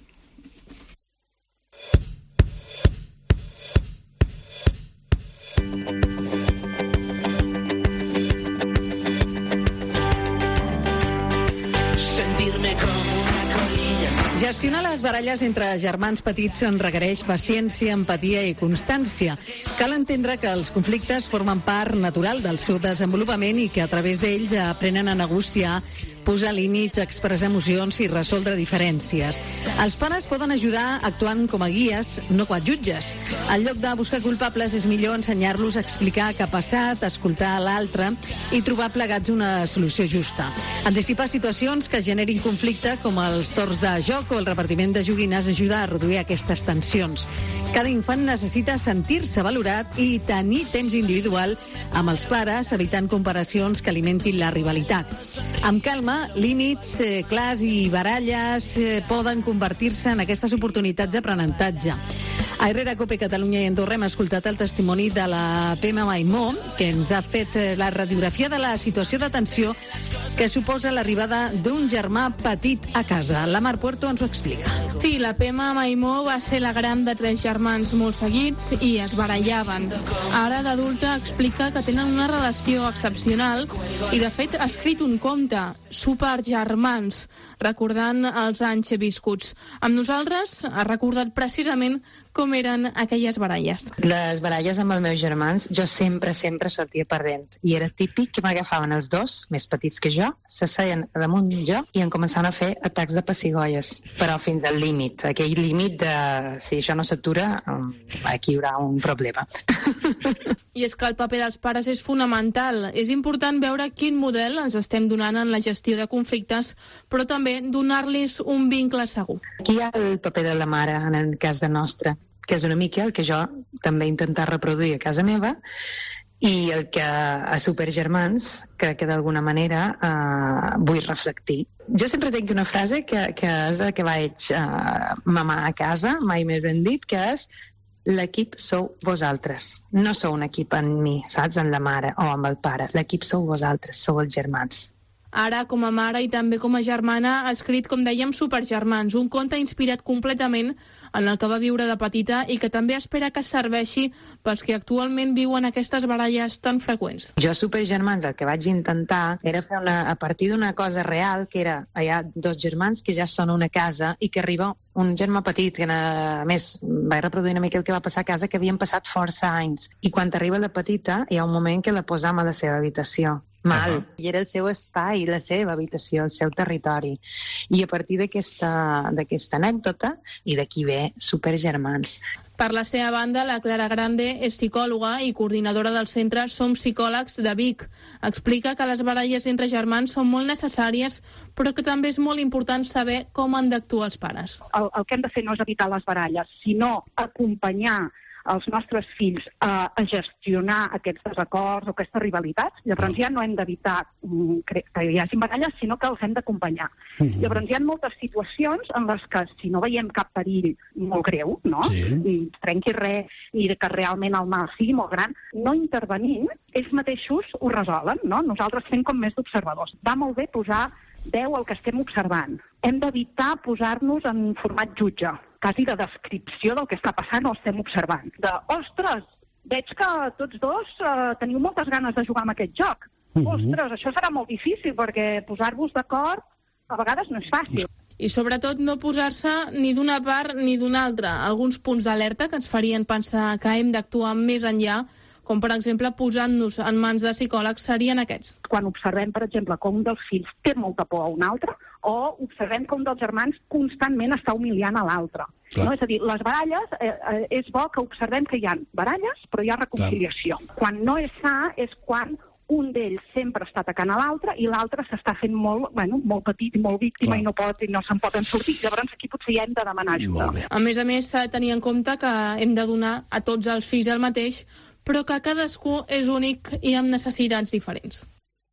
Sentir-me com una colilla. Gestionar les baralles entre germans petits en requereix paciència, empatia i constància. Cal entendre que els conflictes formen part natural del seu desenvolupament i que a través d'ells aprenen a negociar posar límits, expressar emocions i resoldre diferències. Els pares poden ajudar actuant com a guies, no com a jutges. En lloc de buscar culpables, és millor ensenyar-los a explicar què ha passat, escoltar l'altre i trobar plegats una solució justa. Anticipar situacions que generin conflicte, com els torns de joc o el repartiment de joguines, ajuda a reduir aquestes tensions. Cada infant necessita sentir-se valorat i tenir temps individual amb els pares, evitant comparacions que alimentin la rivalitat. Amb calma, límits eh, clars i baralles eh, poden convertir-se en aquestes oportunitats d'aprenentatge. A Herrera, Cope, Catalunya i Andorra hem escoltat el testimoni de la Pema Maimó, que ens ha fet la radiografia de la situació de tensió que suposa l'arribada d'un germà petit a casa. La Mar Puerto ens ho explica. Sí, la Pema Maimó va ser la gran de tres germans molt seguits i es barallaven. Ara, d'adulta, explica que tenen una relació excepcional i, de fet, ha escrit un conte, Supergermans, recordant els anys viscuts. Amb nosaltres ha recordat precisament com eren aquelles baralles. Les baralles amb els meus germans, jo sempre, sempre sortia perdent. I era típic que m'agafaven els dos, més petits que jo, s'asseien damunt jo i em començaven a fer atacs de pessigolles. Però fins al límit, aquell límit de si això no s'atura, aquí hi haurà un problema. I és que el paper dels pares és fonamental. És important veure quin model ens estem donant en la gestió de conflictes, però també donar-los un vincle segur. Aquí hi ha el paper de la mare, en el cas de nostre, que és una mica el que jo també he intentat reproduir a casa meva, i el que a Supergermans crec que d'alguna manera eh, vull reflectir. Jo sempre tinc una frase que, que és la que vaig eh, mamar a casa, mai més ben dit, que és l'equip sou vosaltres. No sou un equip en mi, saps? En la mare o amb el pare. L'equip sou vosaltres, sou els germans. Ara, com a mare i també com a germana, ha escrit, com dèiem, Supergermans, un conte inspirat completament en el que va viure de petita i que també espera que serveixi pels que actualment viuen aquestes baralles tan freqüents. Jo, Supergermans, el que vaig intentar era fer una, a partir d'una cosa real, que era, hi ha dos germans que ja són a una casa i que arriba un germà petit, que a més vaig reproduir una mica el que va passar a casa, que havien passat força anys. I quan arriba la petita, hi ha un moment que la posam a la seva habitació. Mal. Uh-huh. I era el seu espai, la seva habitació, el seu territori. I a partir d'aquesta d'aquesta anècdota, i d'aquí ve Supergermans. Per la seva banda, la Clara Grande és psicòloga i coordinadora del centre Som Psicòlegs de Vic. Explica que les baralles entre germans són molt necessàries, però que també és molt important saber com han d'actuar els pares. El, el que hem de fer no és evitar les baralles, sinó acompanyar els nostres fills a, a gestionar aquests desacords o aquestes rivalitats. Llavors ja no hem d'evitar que hi hagi baralles, sinó que els hem d'acompanyar. Uh-huh. Llavors hi ha moltes situacions en les que, si no veiem cap perill molt greu, no? Sí. Ni trenqui res, ni que realment el mal sigui molt gran, no intervenint, ells mateixos ho resolen, no? Nosaltres fem com més d'observadors. Va molt bé posar veu al que estem observant. Hem d'evitar posar-nos en format jutge, quasi de descripció del que està passant o estem observant. De, ostres, veig que tots dos eh, teniu moltes ganes de jugar amb aquest joc. Uh-huh. Ostres, això serà molt difícil, perquè posar-vos d'acord a vegades no és fàcil. I sobretot no posar-se ni d'una part ni d'una altra. Alguns punts d'alerta que ens farien pensar que hem d'actuar més enllà, com per exemple posant-nos en mans de psicòlegs, serien aquests. Quan observem, per exemple, que un dels fills té molta por a un altre, o observem que un dels germans constantment està humiliant a l'altre. No? És a dir, les baralles, eh, eh, és bo que observem que hi ha baralles, però hi ha reconciliació. Clar. Quan no és sa, és quan un d'ells sempre està atacant a l'altre i l'altre s'està fent molt, bueno, molt petit i molt víctima. Clar. I no pot i no se'n poden sortir. Llavors aquí potser ja hem de demanar ajuda. A més a més, s'ha de tenir en compte que hem de donar a tots els fills el mateix, però que cadascú és únic i amb necessitats diferents.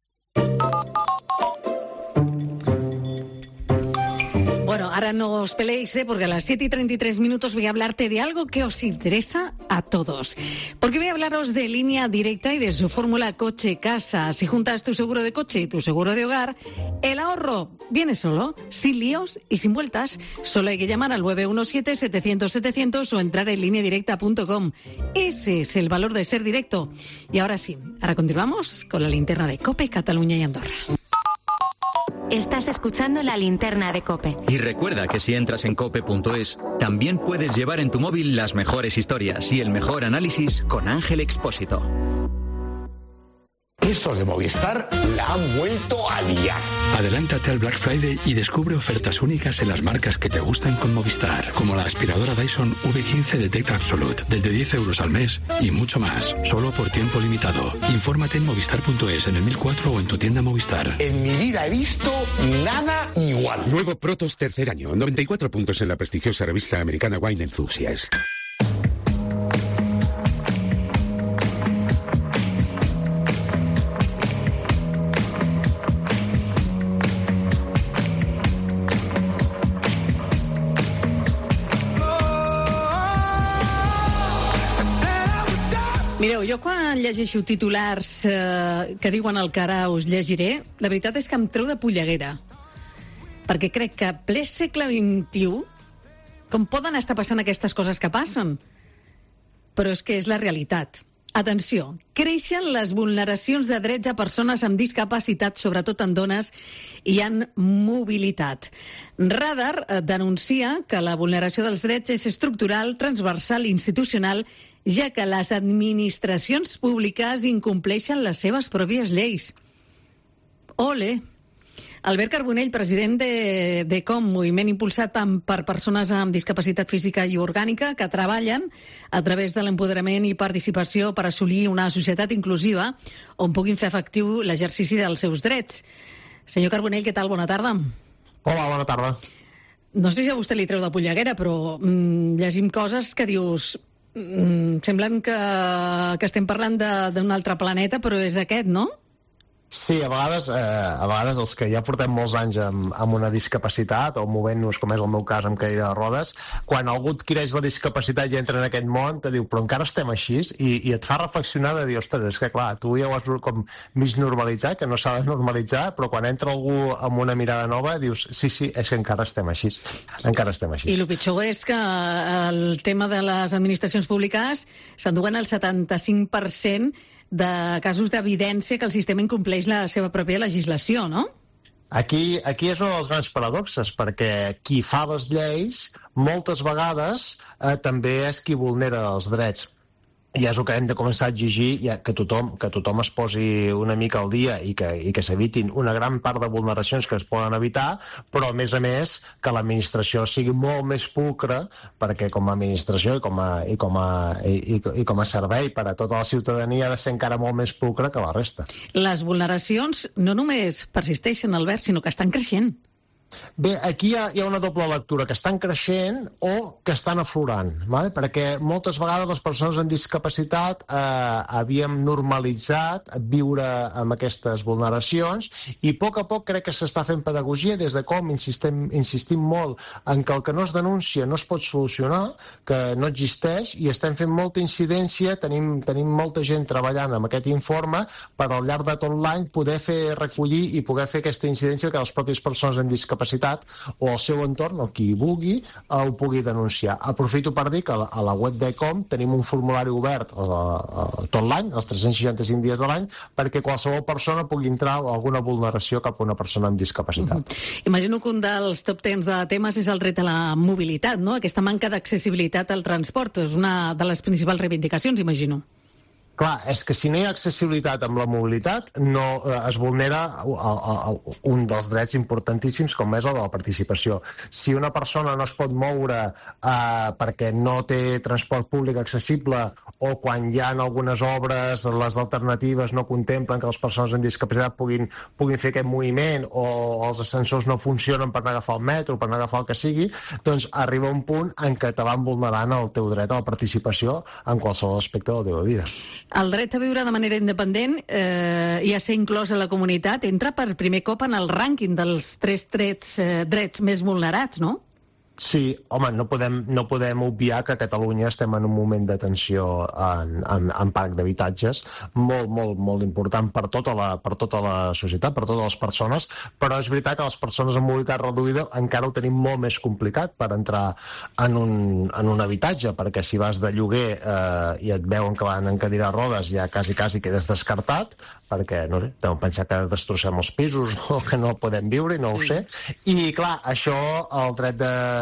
Bueno, ahora no os peleéis, ¿eh? Porque a las siete y treinta y tres minutos voy a hablarte de algo que os interesa a todos. Porque voy a hablaros de Línea Directa y de su fórmula coche-casa. Si juntas tu seguro de coche y tu seguro de hogar, el ahorro viene solo, sin líos y sin vueltas. Solo hay que llamar al nueve uno siete, setecientos, setecientos o entrar en línea directa punto com. Ese es el valor de ser directo. Y ahora sí, ahora continuamos con la linterna de COPE, Cataluña y Andorra. Estás escuchando la linterna de COPE. Y recuerda que si entras en cope punto es, también puedes llevar en tu móvil las mejores historias y el mejor análisis con Ángel Expósito. Estos de Movistar la han vuelto a liar. Adelántate al Black Friday y descubre ofertas únicas en las marcas que te gustan con Movistar, como la aspiradora Dyson V quince Detect Absolute, desde diez euros al mes y mucho más, solo por tiempo limitado. Infórmate en movistar punto es, en el mil cuatro o en tu tienda Movistar. En mi vida he visto nada igual. Nuevo Protos tercer año, noventa y cuatro puntos en la prestigiosa revista americana Wine Enthusiast. Mireu, jo quan llegeixo titulars eh, que diuen el que ara us llegiré, la veritat és que em treu de polleguera. Perquè crec que ple segle vint-i-u, com poden estar passant aquestes coses que passen? Però és que és la realitat. Atenció, creixen les vulneracions de drets a persones amb discapacitat, sobretot en dones i en mobilitat. Radar denuncia que la vulneració dels drets és estructural, transversal i institucional, ja que les administracions públiques incompleixen les seves pròpies lleis. Ole! Albert Carbonell, president de, de com, moviment impulsat per persones amb discapacitat física i orgànica que treballen a través de l'empoderament i participació per assolir una societat inclusiva on puguin fer efectiu l'exercici dels seus drets. Senyor Carbonell, què tal? Bona tarda. Hola, bona tarda. No sé si a vostè li treu de polleguera, però mm, llegim coses que dius... Mm, semblen que, que estem parlant d'un altre planeta, però és aquest, no? Sí, a vegades, eh, a vegades els que ja portem molts anys amb, amb una discapacitat o movent-nos, com és el meu cas, amb cadira de rodes, quan algú adquireix la discapacitat i entra en aquest món, te diu, però encara estem així? I, i et fa reflexionar de dir, ostres, és que clar, tu ja ho has com mig normalitzat, que no s'ha de normalitzar, però quan entra algú amb una mirada nova, dius, sí, sí, és que encara estem així. Encara estem així. I el pitjor és que el tema de les administracions públiques s'enduen el setanta-cinc per cent de casos d'evidència que el sistema incompleix la seva pròpia legislació, no? Aquí, aquí és un dels grans paradoxes, perquè qui fa les lleis moltes vegades eh, també és qui vulnera els drets. I és el que hem de començar a exigir, ja, que, tothom, que tothom es posi una mica al dia i que, i que s'evitin una gran part de vulneracions que es poden evitar, però a més a més que l'administració sigui molt més pulcre, perquè com a administració i com a, i com a, i, i com a servei per a tota la ciutadania ha de ser encara molt més pulcre que la resta. Les vulneracions no només persisteixen, Albert, sinó que estan creixent. Bé, aquí hi ha, hi ha una doble lectura, que estan creixent o que estan aflorant, ¿vale? Perquè moltes vegades les persones amb discapacitat eh, havíem normalitzat viure amb aquestes vulneracions i a poc a poc crec que s'està fent pedagogia des de com insistim, insistim molt en que el que no es denuncia no es pot solucionar, que no existeix, i estem fent molta incidència, tenim, tenim molta gent treballant amb aquest informe per al llarg de tot l'any poder fer recollir i poder fer aquesta incidència que les pròpies persones amb discapacitat o el seu entorn, o qui vulgui, ho pugui denunciar. Aprofito per dir que a la web de com tenim un formulari obert a, a, tot l'any, els tres-cents seixanta-cinc dies de l'any, perquè qualsevol persona pugui entrar a alguna vulneració cap a una persona amb discapacitat. Uh-huh. Imagino que un dels top tens de temes és el dret a la mobilitat, no? Aquesta manca d'accessibilitat al transport és una de les principals reivindicacions, imagino. Clar, és que si no hi ha accessibilitat amb la mobilitat, no eh, es vulnera el, el, un dels drets importantíssims com és el de la participació. Si una persona no es pot moure eh, perquè no té transport públic accessible o quan hi ha algunes obres, les alternatives no contemplen que les persones amb discapacitat puguin, puguin fer aquest moviment o els ascensors no funcionen per anar a agafar el metro, per anar a agafar el que sigui, doncs arriba un punt en què te van vulnerant el teu dret a la participació en qualsevol aspecte de la teva vida. El dret a viure de manera independent eh, i a ser inclòs a la comunitat entra per primer cop en el rànquing dels tres drets, eh, drets més vulnerats, no? Sí, home, no podem, no podem obviar que a Catalunya estem en un moment de tensió en, en, en parc d'habitatges molt, molt, molt important per tota, la, per tota la societat, per totes les persones, però és veritat que les persones amb mobilitat reduïda encara ho tenim molt més complicat per entrar en un, en un habitatge, perquè si vas de lloguer eh, i et veuen que van en cadira de rodes ja quasi, quasi quedes descartat, perquè, no sé, deuen pensar que destrossem els pisos o que no podem viure i no ho sé. I, clar, això, el dret de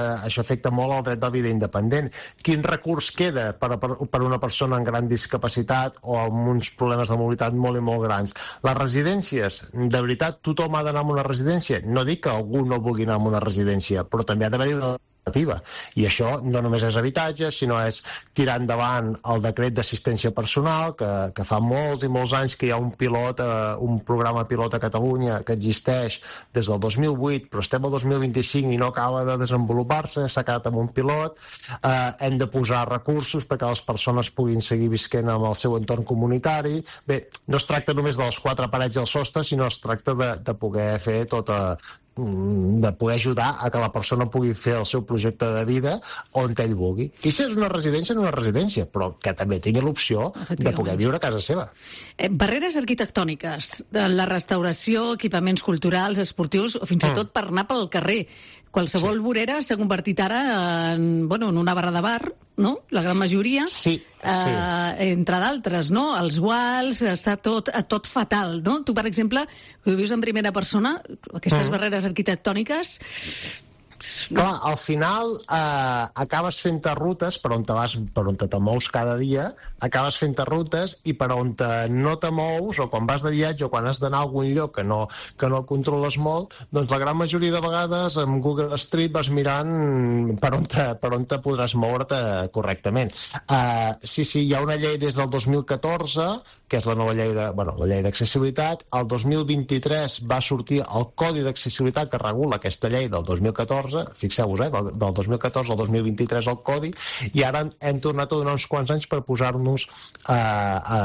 això afecta molt el dret de vida independent. Quin recurs queda per, per, per una persona amb gran discapacitat o amb uns problemes de mobilitat molt i molt grans? Les residències, de veritat, tothom ha d'anar a una residència? No dic que algú no vulgui anar a una residència, però també ha d'haver-hi una i això no només és habitatge, sinó és tirar endavant el decret d'assistència personal, que, que fa molts i molts anys que hi ha un pilot, eh, un programa pilot a Catalunya que existeix des del dos mil vuit, però estem al dos mil vint-i-cinc i no acaba de desenvolupar-se, s'ha quedat amb un pilot. Eh, hem de posar recursos perquè les persones puguin seguir visquent amb el seu entorn comunitari. Bé, no es tracta només dels quatre parets al sostre, sinó es tracta de, de poder fer tota de poder ajudar a que la persona pugui fer el seu projecte de vida on ell vulgui. I si és una residència, no una residència, però que també tingui l'opció de poder viure a casa seva. Eh, barreres arquitectòniques, la restauració, equipaments culturals, esportius, o fins i tot per anar pel carrer. Qualsevol sí. vorera s'ha convertit ara en, bueno, en una barra de bar, no? La gran majoria. Sí, sí. Eh, entre d'altres, no? Els guals, està tot, tot fatal, no? Tu, per exemple, que ho vius en primera persona, aquestes mm. barreres arquitectòniques... Clar, al final eh, acabes fent-te rutes per on te vas, per on te mous cada dia, acabes fent-te rutes i per on te no te mous, o quan vas de viatge o quan has d'anar a algun lloc que no, que no controles molt, doncs la gran majoria de vegades amb Google Street vas mirant per on te, per on te podràs moure't correctament. Eh, sí, sí, hi ha una llei des del dos mil catorze, que és la nova llei de, bueno, la llei d'accessibilitat. El dos mil vint-i-tres va sortir el Codi d'Accessibilitat que regula aquesta llei del dos mil catorze, fixeu-vos, eh, del, del dos mil catorze al dos mil vint-i-tres el Codi, i ara hem tornat a donar uns quants anys per posar-nos eh, a,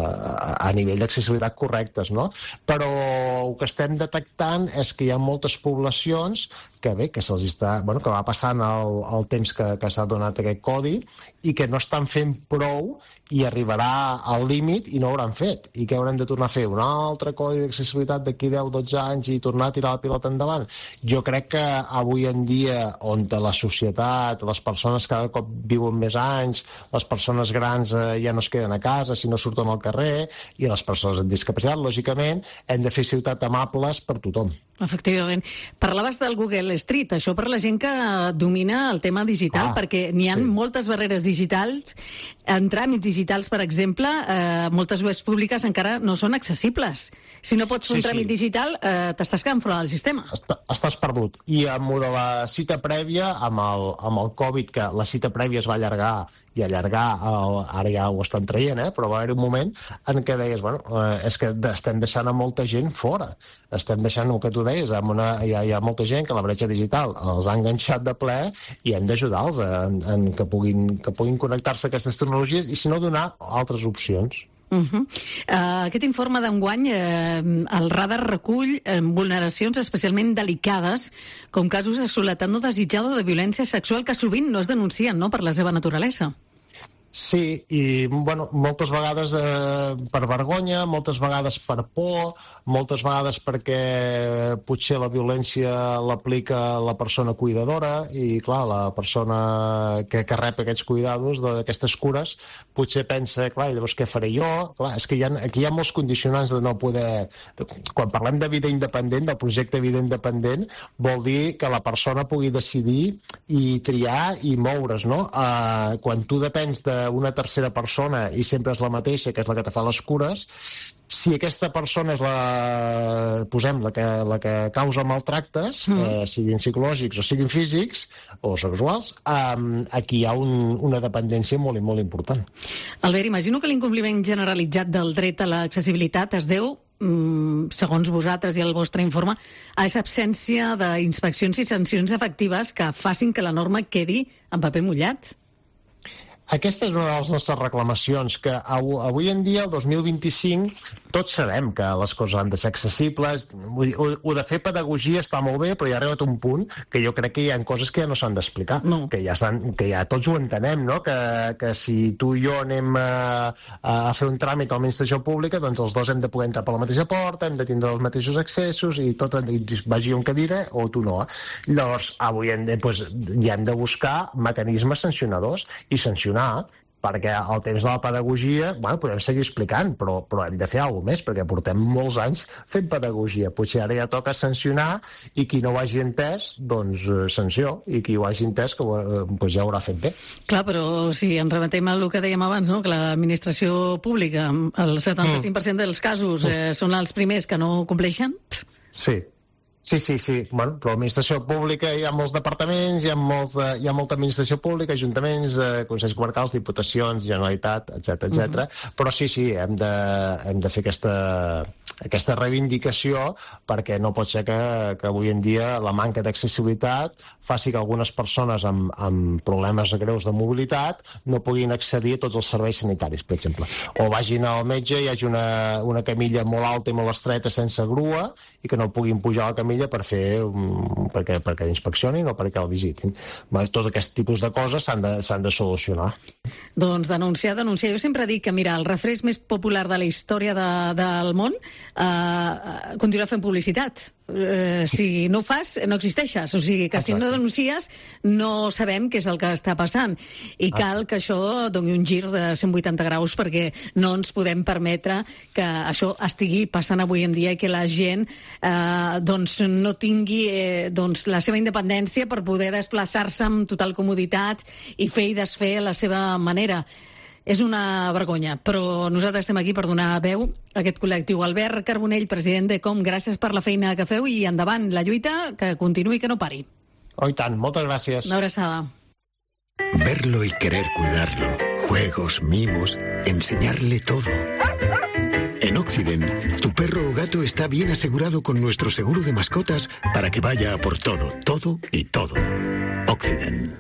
a nivell d'accessibilitat correctes, no? Però el que estem detectant és que hi ha moltes poblacions que bé, que se'ls està, bueno, que va passant el, el temps que, que s'ha donat aquest codi i que no estan fent prou i arribarà al límit i no ho hauran fet. I què haurem de tornar a fer? Un altre codi d'accessibilitat d'aquí deu dotze anys i tornar a tirar la pilota endavant? Jo crec que avui en dia, on la societat, les persones cada cop viuen més anys, les persones grans eh, ja no es queden a casa, si no surten al carrer, i les persones amb discapacitat, lògicament, hem de fer ciutats amables per tothom. Efectivament. Parlaves del Google Street, això per la gent que domina el tema digital, ah, perquè n'hi ha sí. moltes barreres digitals, en tràmits digitals, per exemple, eh, moltes webs públiques encara no són accessibles. Si no pots fer sí, un tràmit sí. digital, eh, t'estàs quedant fora del sistema. Est estàs perdut. I amb de la cita prèvia, amb el, amb el Covid, que la cita prèvia es va allargar i allargar, el, ara ja ho estan traient, eh, però va haver un moment en què deies, bueno, eh, és que estem deixant a molta gent fora. Estem deixant, el que tu deies, amb una, hi, ha, hi ha molta gent que la bretxa digital els ha enganxat de ple i hem d'ajudar-los en, en que puguin, que puguin connectar-se a aquestes tecnologies i, si no, donar altres opcions. Uh -huh. uh, aquest informe d'enguany, eh, el radar recull eh, vulneracions especialment delicades, com casos de soledat no desitjada de violència sexual que sovint no es denuncien, no?, per la seva naturalesa. Sí, i bueno, moltes vegades eh, per vergonya, moltes vegades per por, moltes vegades perquè potser la violència l'aplica la persona cuidadora i, clar, la persona que, que rep aquests cuidados d'aquestes cures potser pensa, clar, llavors què faré jo? Clar, és que hi ha, aquí hi ha molts condicionants de no poder... Quan parlem de vida independent, del projecte Vida Independent, vol dir que la persona pugui decidir i triar i moure's, no? Eh, quan tu depens de una tercera persona i sempre és la mateixa, que és la que te fa les cures, si aquesta persona és la, posem, la que, la que causa maltractes, mm. eh, siguin psicològics o siguin físics o sexuals, eh, aquí hi ha un, una dependència molt i molt important. Albert, imagino que l'incompliment generalitzat del dret a l'accessibilitat es deu, segons vosaltres i el vostre informe, a aquesta absència d'inspeccions i sancions efectives que facin que la norma quedi en paper mullat. Aquesta és una de les nostres reclamacions, que avui en dia, el dos mil vint-i-cinc, tots sabem que les coses han de ser accessibles. Ho de fer pedagogia està molt bé, però ja ha arribat un punt que jo crec que hi ha coses que ja no s'han d'explicar, no. que, ja que ja tots ho entenem, no? que, que si tu i jo anem a, a fer un tràmit a l'administració pública, doncs els dos hem de poder entrar per la mateixa porta, hem de tindre els mateixos accessos i tot, vagi un cadira o tu no. Llavors, avui hem de, doncs, ja hem de buscar mecanismes sancionadors i sancionar perquè al temps de la pedagogia, bueno, podem seguir explicant, però, però hem de fer alguna més, perquè portem molts anys fent pedagogia. Potser ara ja toca sancionar, i qui no ho hagi entès, doncs sanció, i qui ho hagi entès, que doncs ja ho haurà fet bé. Clar, però si ens remetem al que dèiem abans, no? Que l'administració pública, el setanta-cinc per cent dels casos, eh, són els primers que no compleixen. Sí. Sí, sí, sí. Bueno, però l'administració pública hi ha molts departaments, hi ha, molts, eh, hi ha molta administració pública, ajuntaments, eh, consells comarcals, diputacions, Generalitat, etcètera, etcètera. Uh-huh. Però sí, sí, hem de, hem de fer aquesta, aquesta reivindicació, perquè no pot ser que, que avui en dia la manca d'accessibilitat faci que algunes persones amb, amb problemes greus de mobilitat no puguin accedir a tots els serveis sanitaris, per exemple. O vagin al metge i hi hagi una, una camilla molt alta i molt estreta sense grua i que no puguin pujar a la camilla per fer, um, perquè, perquè inspeccionin o perquè el visitin. Tot aquest tipus de coses s'han de, s'han de solucionar. Doncs denunciar, denunciar. Jo sempre dic que, mira, el refresc més popular de la història de, del món eh, continua fent publicitat. Eh, si no ho fas, no existeixes. O sigui, que Exacte. Si no denuncies, no sabem què és el que està passant. I cal que això doni un gir de cent vuitanta graus, perquè no ens podem permetre que això estigui passant avui en dia i que la gent eh, doncs no tingui eh, doncs, la seva independència per poder desplaçar-se amb total comoditat i fer i desfer a la seva manera. És una vergonya, però nosaltres estem aquí per donar veu a aquest col·lectiu. Albert Carbonell, president de Com, gràcies per la feina que feu i endavant la lluita, que continuï, que no pari. Oh, i tant, moltes gràcies. Una abraçada. Verlo y querer cuidarlo. Juegos, mimos, enseñarle todo. En Occident, tu perro o gato está bien asegurado con nuestro seguro de mascotas para que vaya a por todo, todo y todo. Occident.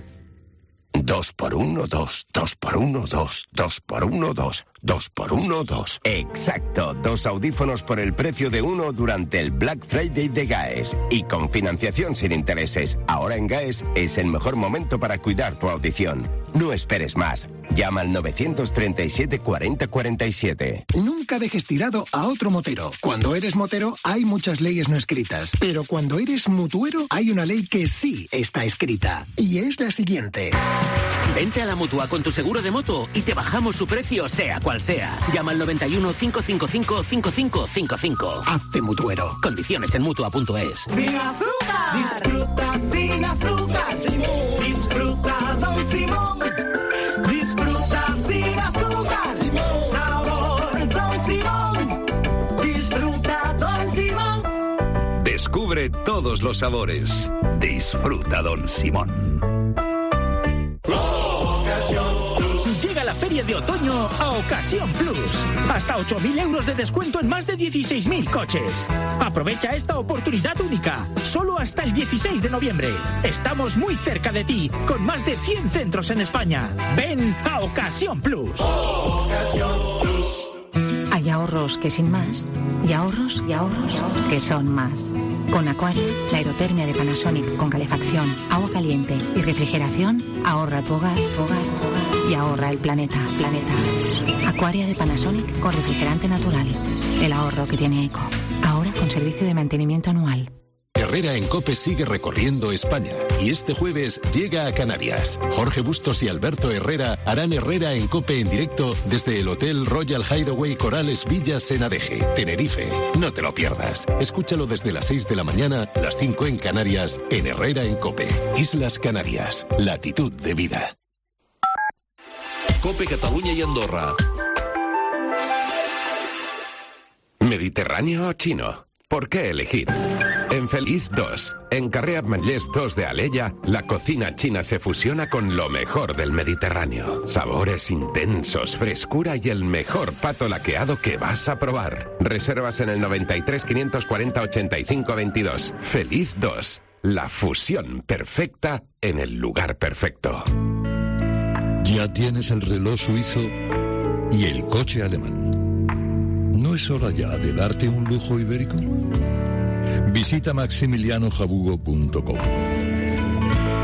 Dos por uno, dos, dos por uno, dos, dos por uno, dos, dos por uno, dos. Exacto, dos audífonos por el precio de uno durante el Black Friday de GAES y con financiación sin intereses. Ahora en GAES es el mejor momento para cuidar tu audición. No esperes más. Llama al novecientos treinta y siete cuarenta cuarenta y siete. Nunca dejes tirado a otro motero. Cuando eres motero hay muchas leyes no escritas, pero cuando eres mutuero hay una ley que sí está escrita. Y es la siguiente. Vente a la Mutua con tu seguro de moto y te bajamos su precio sea cual sea. Llama al noventa y uno, cinco cinco cinco, cinco cinco cinco cinco. Hazte mutuero. Condiciones en mutua punto es. Sin azúcar. Disfruta sin azúcar. Disfruta Don Simón. Disfruta sin azúcar. Sabor Don Simón. Disfruta Don Simón. Descubre todos los sabores. Disfruta Don Simón. Llega la feria de otoño a Ocasión Plus. Hasta ocho mil euros de descuento en más de dieciséis mil coches. Aprovecha esta oportunidad única. Solo hasta el dieciséis de noviembre. Estamos muy cerca de ti, con más de cien centros en España. Ven a Ocasión Plus. Ocasión Plus. Hay ahorros que sin más, y ahorros y ahorros que son más. Con Aquaria, la aerotermia de Panasonic con calefacción, agua caliente y refrigeración, ahorra tu hogar, tu hogar, tu hogar y ahorra el planeta, planeta. Aquaria de Panasonic con refrigerante natural. El ahorro que tiene eco. Ahora con servicio de mantenimiento anual. Herrera en COPE sigue recorriendo España y este jueves llega a Canarias. Jorge Bustos y Alberto Herrera harán Herrera en COPE en directo desde el Hotel Royal Hideaway Corales Villas Senadeje, Tenerife. No te lo pierdas. Escúchalo desde las seis de la mañana, las cinco en Canarias, en Herrera en COPE. Islas Canarias, latitud de vida. COPE Cataluña y Andorra. ¿Mediterráneo o chino? ¿Por qué elegir? En Feliz dos, en Carrer Ametllers dos de Alella, la cocina china se fusiona con lo mejor del Mediterráneo. Sabores intensos, frescura y el mejor pato laqueado que vas a probar. Reservas en el noventa y tres, quinientos cuarenta, ochenta y cinco veintidós. Feliz dos, la fusión perfecta en el lugar perfecto. Ya tienes el reloj suizo y el coche alemán. ¿No es hora ya de darte un lujo ibérico? Visita maximiliano jabugo punto com.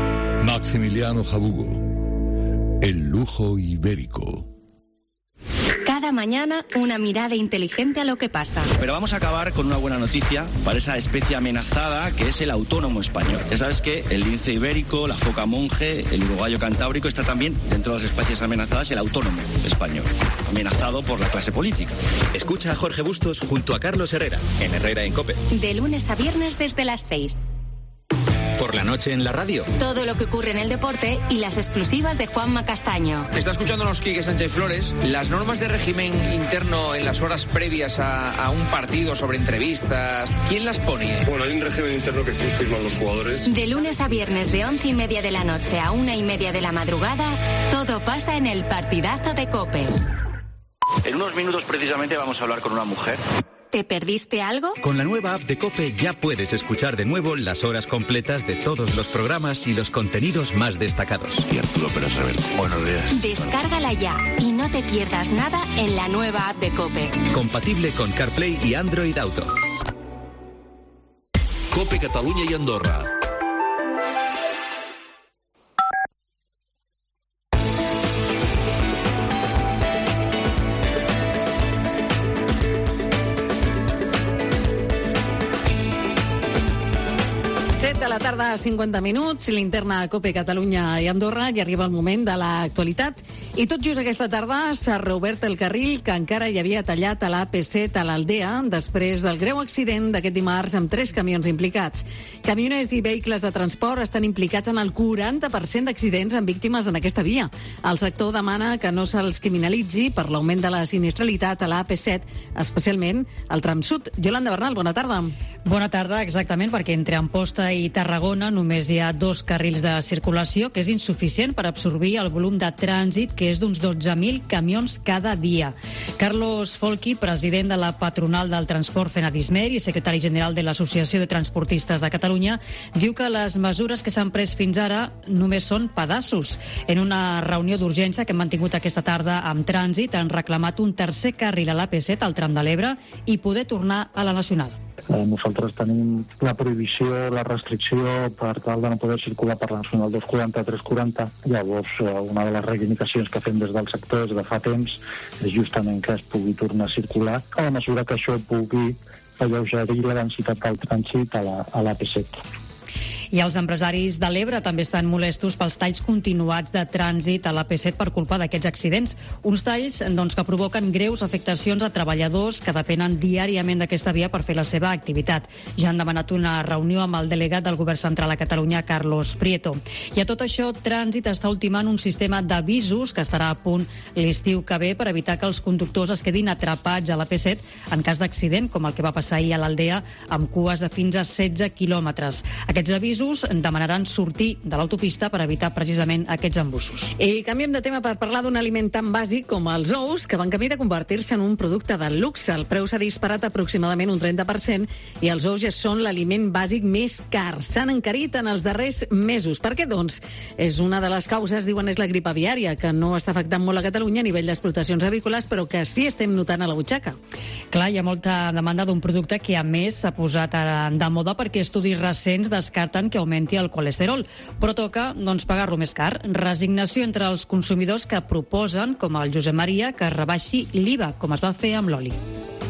Maximiliano Jabugo, el lujo ibérico. Cada mañana una mirada inteligente a lo que pasa. Pero vamos a acabar con una buena noticia para esa especie amenazada que es el autónomo español. Ya sabes que el lince ibérico, la foca monje, el urogallo cantábrico está también dentro de las especies amenazadas el autónomo español, amenazado por la clase política. Escucha a Jorge Bustos junto a Carlos Herrera, en Herrera en COPE. De lunes a viernes desde las seis. Por la noche en la radio. Todo lo que ocurre en el deporte y las exclusivas de Juanma Castaño. Está escuchándonos Quique Sánchez Flores. Las normas de régimen interno en las horas previas a, a un partido sobre entrevistas, ¿quién las pone? Bueno, hay un régimen interno que sí firman los jugadores. De lunes a viernes de once y media de la noche a una y media de la madrugada, todo pasa en el partidazo de COPE. En unos minutos precisamente vamos a hablar con una mujer. ¿Te perdiste algo? Con la nueva app de COPE ya puedes escuchar de nuevo las horas completas de todos los programas y los contenidos más destacados. Y Arturo Pérez Reverte. Buenos días. Descárgala ya y no te pierdas nada en la nueva app de COPE. Compatible con CarPlay y Android Auto. COPE Catalunya i Andorra. set de la tarda, cinquanta minuts, linterna a COPE Catalunya i Andorra, i arriba el moment de l'actualitat. I tot just aquesta tarda s'ha reobert el carril que encara hi havia tallat a l'A P set a l'Aldea després del greu accident d'aquest dimarts amb tres camions implicats. Camioners i vehicles de transport estan implicats en el quaranta per cent d'accidents amb víctimes en aquesta via. El sector demana que no se'ls criminalitzi per l'augment de la sinistralitat a l'A P set, especialment al tram sud. Yolanda Bernal, bona tarda. Bona tarda, exactament, perquè entre Amposta i Tarragona només hi ha dos carrils de circulació, que és insuficient per absorbir el volum de trànsit, que és d'uns dotze mil camions cada dia. Carlos Folchi, president de la patronal del transport Fenadismer i secretari general de l'Associació de Transportistes de Catalunya, diu que les mesures que s'han pres fins ara només són pedaços. En una reunió d'urgència que hem mantingut aquesta tarda amb trànsit han reclamat un tercer carril a l'A P set al tram de l'Ebre i poder tornar a la Nacional. Eh, nosaltres tenim la prohibició, la restricció per tal de no poder circular per la Nacional dos quaranta, tres quaranta. Llavors, eh, una de les reivindicacions que fem des del sector és de fa temps és justament que es pugui tornar a circular a la mesura que això pugui alleugerir la densitat del trànsit a la, a l'A P set. I els empresaris de l'Ebre també estan molestos pels talls continuats de trànsit a l'A P set per culpa d'aquests accidents. Uns talls doncs, que provoquen greus afectacions a treballadors que depenen diàriament d'aquesta via per fer la seva activitat. Ja han demanat una reunió amb el delegat del Govern Central a Catalunya, Carlos Prieto. I a tot això, Trànsit està ultimant un sistema d'avisos que estarà a punt l'estiu que ve per evitar que els conductors es quedin atrapats a l'A P set en cas d'accident, com el que va passar ahir a l'Aldea, amb cues de fins a setze quilòmetres. Aquests avisos demanaran sortir de l'autopista per evitar precisament aquests embussos. I canviem de tema per parlar d'un aliment tan bàsic com els ous, que van camí de convertir-se en un producte de luxe. El preu s'ha disparat aproximadament un trenta per cent i els ous ja són l'aliment bàsic més car. S'han encarit en els darrers mesos. Per què, doncs? És una de les causes, diuen, és la grip aviària, que no està afectant molt a Catalunya a nivell d'explotacions avícoles, però que sí estem notant a la butxaca. Clar, hi ha molta demanda d'un producte que, a més, s'ha posat de moda perquè estudis recents descarten que augmenti el colesterol, però toca doncs, pagar-lo més car. Resignació entre els consumidors que proposen, com el Josep Maria, que rebaixi l'I V A, com es va fer amb l'oli.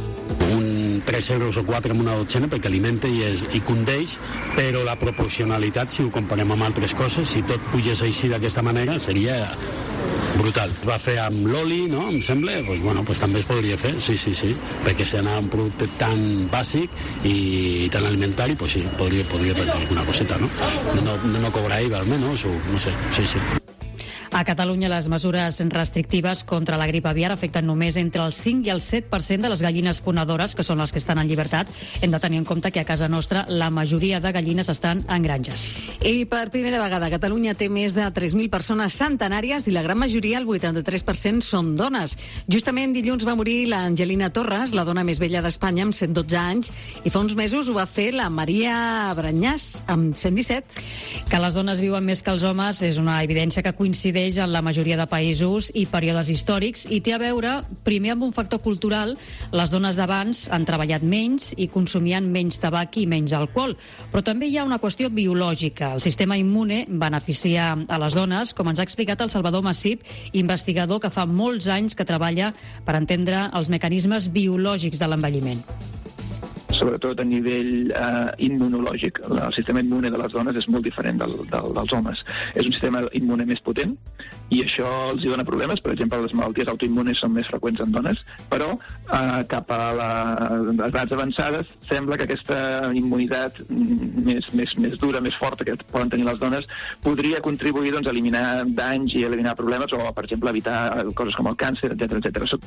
Un tres euros o quatre en una dotzena perquè alimenta i, és, i condeix, però la proporcionalitat, si ho comparem amb altres coses, si tot pugés així d'aquesta manera, seria brutal. Es va fer amb l'oli, no?, em sembla, pues, bueno, pues, també es podria fer, sí, sí, sí, perquè si anava un producte tan bàsic i tan alimentari, pues sí, podria, podria prendre alguna coseta, no? No, no, no cobrar I V A almenys, o no sé, sí, sí. A Catalunya, les mesures restrictives contra la grip aviar afecten només entre el cinc i el set per cent de les gallines ponedores, que són les que estan en llibertat. Hem de tenir en compte que a casa nostra la majoria de gallines estan en granges. I per primera vegada Catalunya té més de tres mil persones centenàries i la gran majoria, el vuitanta-tres per cent, són dones. Justament dilluns va morir l'Angelina Torres, la dona més vella d'Espanya, amb cent dotze anys, i fa uns mesos ho va fer la Maria Branyàs, amb cent disset. Que les dones viuen més que els homes és una evidència que coincideix coincideix en la majoria de països i períodes històrics i té a veure, primer, amb un factor cultural. Les dones d'abans han treballat menys i consumien menys tabac i menys alcohol. Però també hi ha una qüestió biològica. El sistema immune beneficia a les dones, com ens ha explicat el Salvador Massip, investigador que fa molts anys que treballa per entendre els mecanismes biològics de l'envelliment. Sobretot a nivell eh, immunològic. El sistema immune de les dones és molt diferent del, del, dels homes. És un sistema immune més potent i això els hi dona problemes. Per exemple, les malalties autoimmunes són més freqüents en dones, però eh, cap a la, les edats avançades sembla que aquesta immunitat més, més, més dura, més forta que poden tenir les dones podria contribuir doncs, a eliminar danys i eliminar problemes o, per exemple, evitar coses com el càncer, etcètera, etcètera.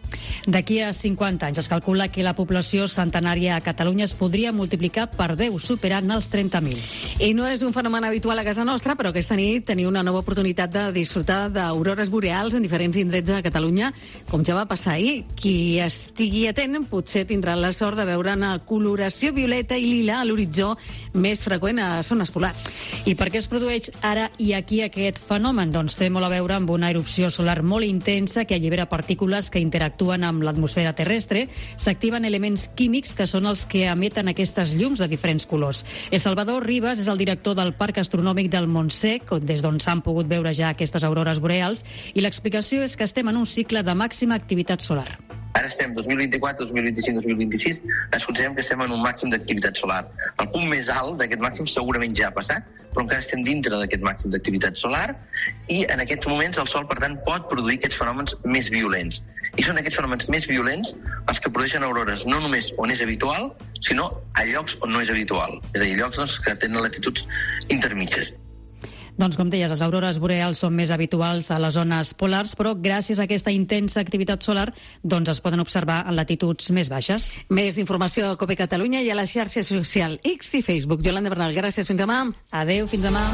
D'aquí a cinquanta anys es calcula que la població centenària a Catalunya es podria multiplicar per deu, superant els trenta mil. I no és un fenomen habitual a casa nostra, però aquesta nit teniu una nova oportunitat de disfrutar d'aurores boreals en diferents indrets de Catalunya, com ja va passar ahir. Qui estigui atent potser tindrà la sort de veure una coloració violeta i lila a l'horitzó més freqüent a zones polars. I per què es produeix ara i aquí aquest fenomen? Doncs té molt a veure amb una erupció solar molt intensa que allibera partícules que interactuen amb l'atmosfera terrestre. S'activen elements químics que són els que emeten aquestes llums de diferents colors. El Salvador Ribas és el director del Parc Astronòmic del Montsec, des d'on s'han pogut veure ja aquestes aurores boreals, i l'explicació és que estem en un cicle de màxima activitat solar. Ara estem dos mil vint-i-quatre, dos mil vint-i-cinc, dos mil vint-i-sis, ens considerem que estem en un màxim d'activitat solar. El punt més alt d'aquest màxim segurament ja ha passat, però encara estem dintre d'aquest màxim d'activitat solar i en aquests moments el Sol, per tant, pot produir aquests fenòmens més violents. I són aquests fenòmens més violents els que produeixen aurores no només on és habitual, sinó a llocs on no és habitual. És a dir, llocs doncs, que tenen latituds intermitges. Doncs com deies, les aurores boreals són més habituals a les zones polars, però gràcies a aquesta intensa activitat solar doncs es poden observar en latituds més baixes. Més informació a COPE Catalunya i a la xarxa social X i Facebook. Yolanda Bernal, gràcies. Fins demà. Adéu, fins demà.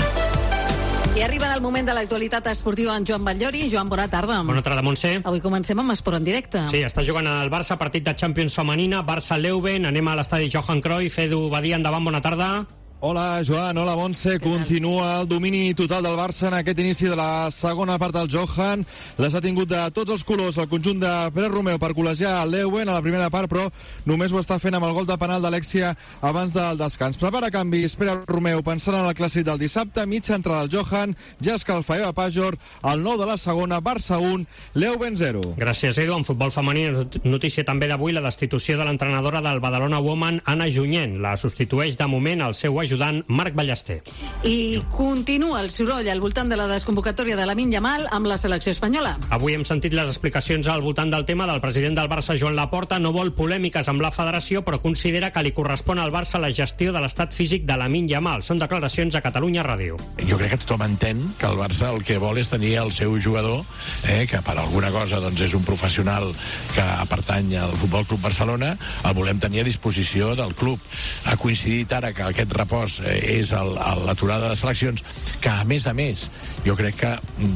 I arriba el moment de l'actualitat esportiva en Joan Batllori. Joan, bona tarda. Bona tarda, Montse. Avui comencem amb esport en directe. Sí, està jugant el Barça, partit de Champions femenina, Barça-Leuven. Anem a l'estadi Johan Cruyff. Edu Badia, endavant, bona tarda. Hola, Joan, hola, Montse. Continua el domini total del Barça en aquest inici de la segona part del Johan. Les ha tingut de tots els colors el conjunt de Pere Romeu per col·legiar el Leuven a la primera part, però només ho està fent amb el gol de penal d'Alexia abans del descans. Prepara canvis Pere Romeu pensant en el clàssic del dissabte, mig centre del Johan, ja escalfa Eva Pajor, el nou de la segona, Barça un, Leuven zero. Gràcies, Edu. En futbol femení, notícia també d'avui, la destitució de l'entrenadora del Badalona Woman, Anna Junyent. La substitueix de moment el seu ajudant Marc Ballester. I continua el soroll al voltant de la desconvocatòria de Lamine Yamal amb la selecció espanyola. Avui hem sentit les explicacions al voltant del tema del president del Barça, Joan Laporta. No vol polèmiques amb la federació, però considera que li correspon al Barça la gestió de l'estat físic de Lamine Yamal. Són declaracions a Catalunya Ràdio. Jo crec que tothom entén que el Barça el que vol és tenir el seu jugador, eh, que per alguna cosa doncs, és un professional que pertany al Futbol Club Barcelona, el volem tenir a disposició del club. Ha coincidit ara que aquest repòs és l'aturada de seleccions, que a més a més jo crec que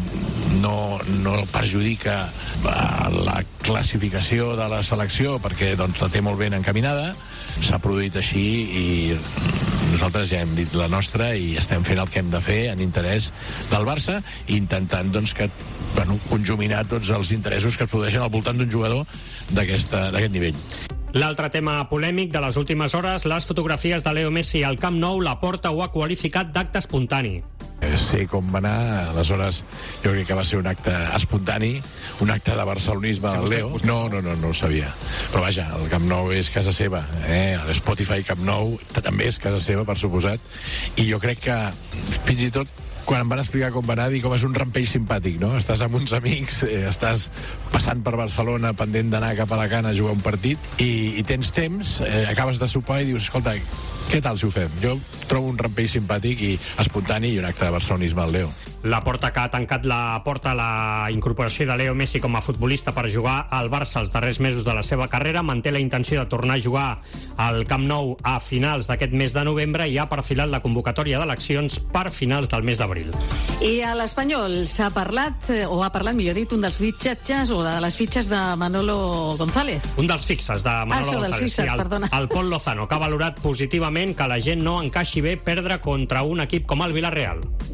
no, no perjudica la classificació de la selecció perquè doncs, la té molt ben encaminada. S'ha produït així i nosaltres ja hem dit la nostra i estem fent el que hem de fer en interès del Barça, intentant doncs, que bueno, conjuminar tots els interessos que es produeixen al voltant d'un jugador d'aquest nivell. L'altre tema polèmic de les últimes hores, les fotografies de Leo Messi al Camp Nou. Laporta ho ha qualificat d'acte espontani. Sé com va anar, aleshores jo crec que va ser un acte espontani, un acte de barcelonisme del Leo. No, no, no, no ho sabia. Però vaja, el Camp Nou és casa seva, eh? l'Spotify Camp Nou també és casa seva, per suposat, i jo crec que fins i tot quan em van explicar com va anar, dic, com és un rampell simpàtic, no? Estàs amb uns amics, eh, estàs passant per Barcelona pendent d'anar cap a Alacant a jugar un partit i, i tens temps, eh, acabes de sopar i dius, escolta, què tal si ho fem? Jo trobo un rampell simpàtic i espontani i un acte de barcelonisme al Leo. La porta que ha tancat la porta a la incorporació de Leo Messi com a futbolista per jugar al Barça els darrers mesos de la seva carrera, manté la intenció de tornar a jugar al Camp Nou a finals d'aquest mes de novembre i ha perfilat la convocatòria d'eleccions per finals del mes d'abril. I a l'Espanyol s'ha parlat, o ha parlat, millor dit, un dels fitxatges o de les fitxes de Manolo González. Un dels fixes de Manolo ah, González. Fixes, sí, el, perdona. el Pol Lozano, que ha valorat positivament que la gent no encaixi bé perdre contra un equip com el Villarreal.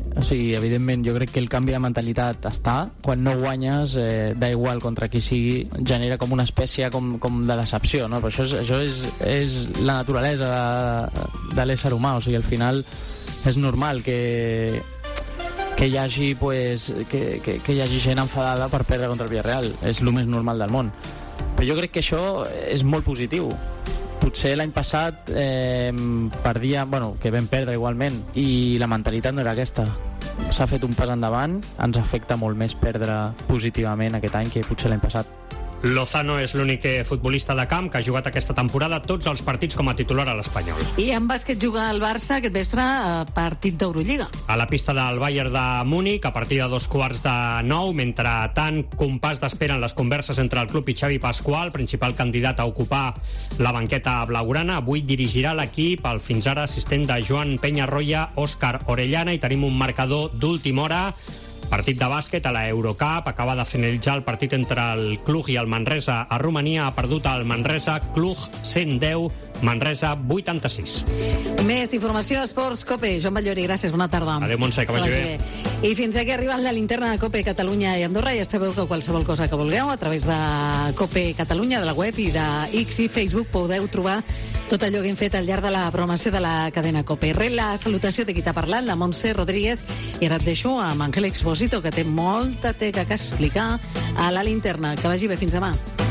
O sigui, evidentment, jo crec que el canvi de mentalitat està. Quan no guanyes, eh, da igual contra qui sigui, genera com una espècie com, com de decepció, no? Però això és, això és, és la naturalesa de, de l'ésser humà. O sigui, al final és normal que que hi hagi, pues, que, que, que hi hagi gent enfadada per perdre contra el Villarreal. És el més normal del món. Però jo crec que això és molt positiu. Potser l'any passat eh, perdíem, bueno, que vam perdre igualment, i la mentalitat no era aquesta. S'ha fet un pas endavant, ens afecta molt més perdre positivament aquest any que potser l'any passat. Lozano és l'únic futbolista de camp que ha jugat aquesta temporada tots els partits com a titular a l'Espanyol. I en bàsquet juga el Barça aquest vespre a partit d'Eurolliga. A la pista del Bayern de Múnich, a partir de dos quarts de nou, mentre tant compàs d'espera en les converses entre el club i Xavi Pasqual, principal candidat a ocupar la banqueta blaugrana. Avui dirigirà l'equip el fins ara assistent de Joan Peñarroya, Òscar Orellana, i tenim un marcador d'última hora. Partit de bàsquet a la Eurocup, acaba de finalitzar el partit entre el Cluj i el Manresa a Romania, ha perdut el Manresa, Cluj cent deu, Manresa vuitanta-sis. Més informació a Esports Cope. Joan Batllori, gràcies, bona tarda. Adéu, Montse, que vagi bé. I fins aquí ha arribat la linterna de Cope Catalunya i Andorra. Ja sabeu que qualsevol cosa que vulgueu a través de Cope Catalunya, de la web i de X i Facebook podeu trobar tot allò que hem fet al llarg de la programació de la cadena Cope. Res, la salutació de qui t'ha parlat, la Montse Rodríguez, i ara et deixo amb Ángel Expósito, que té molta teca que explicar a la linterna. Que vagi bé, fins demà.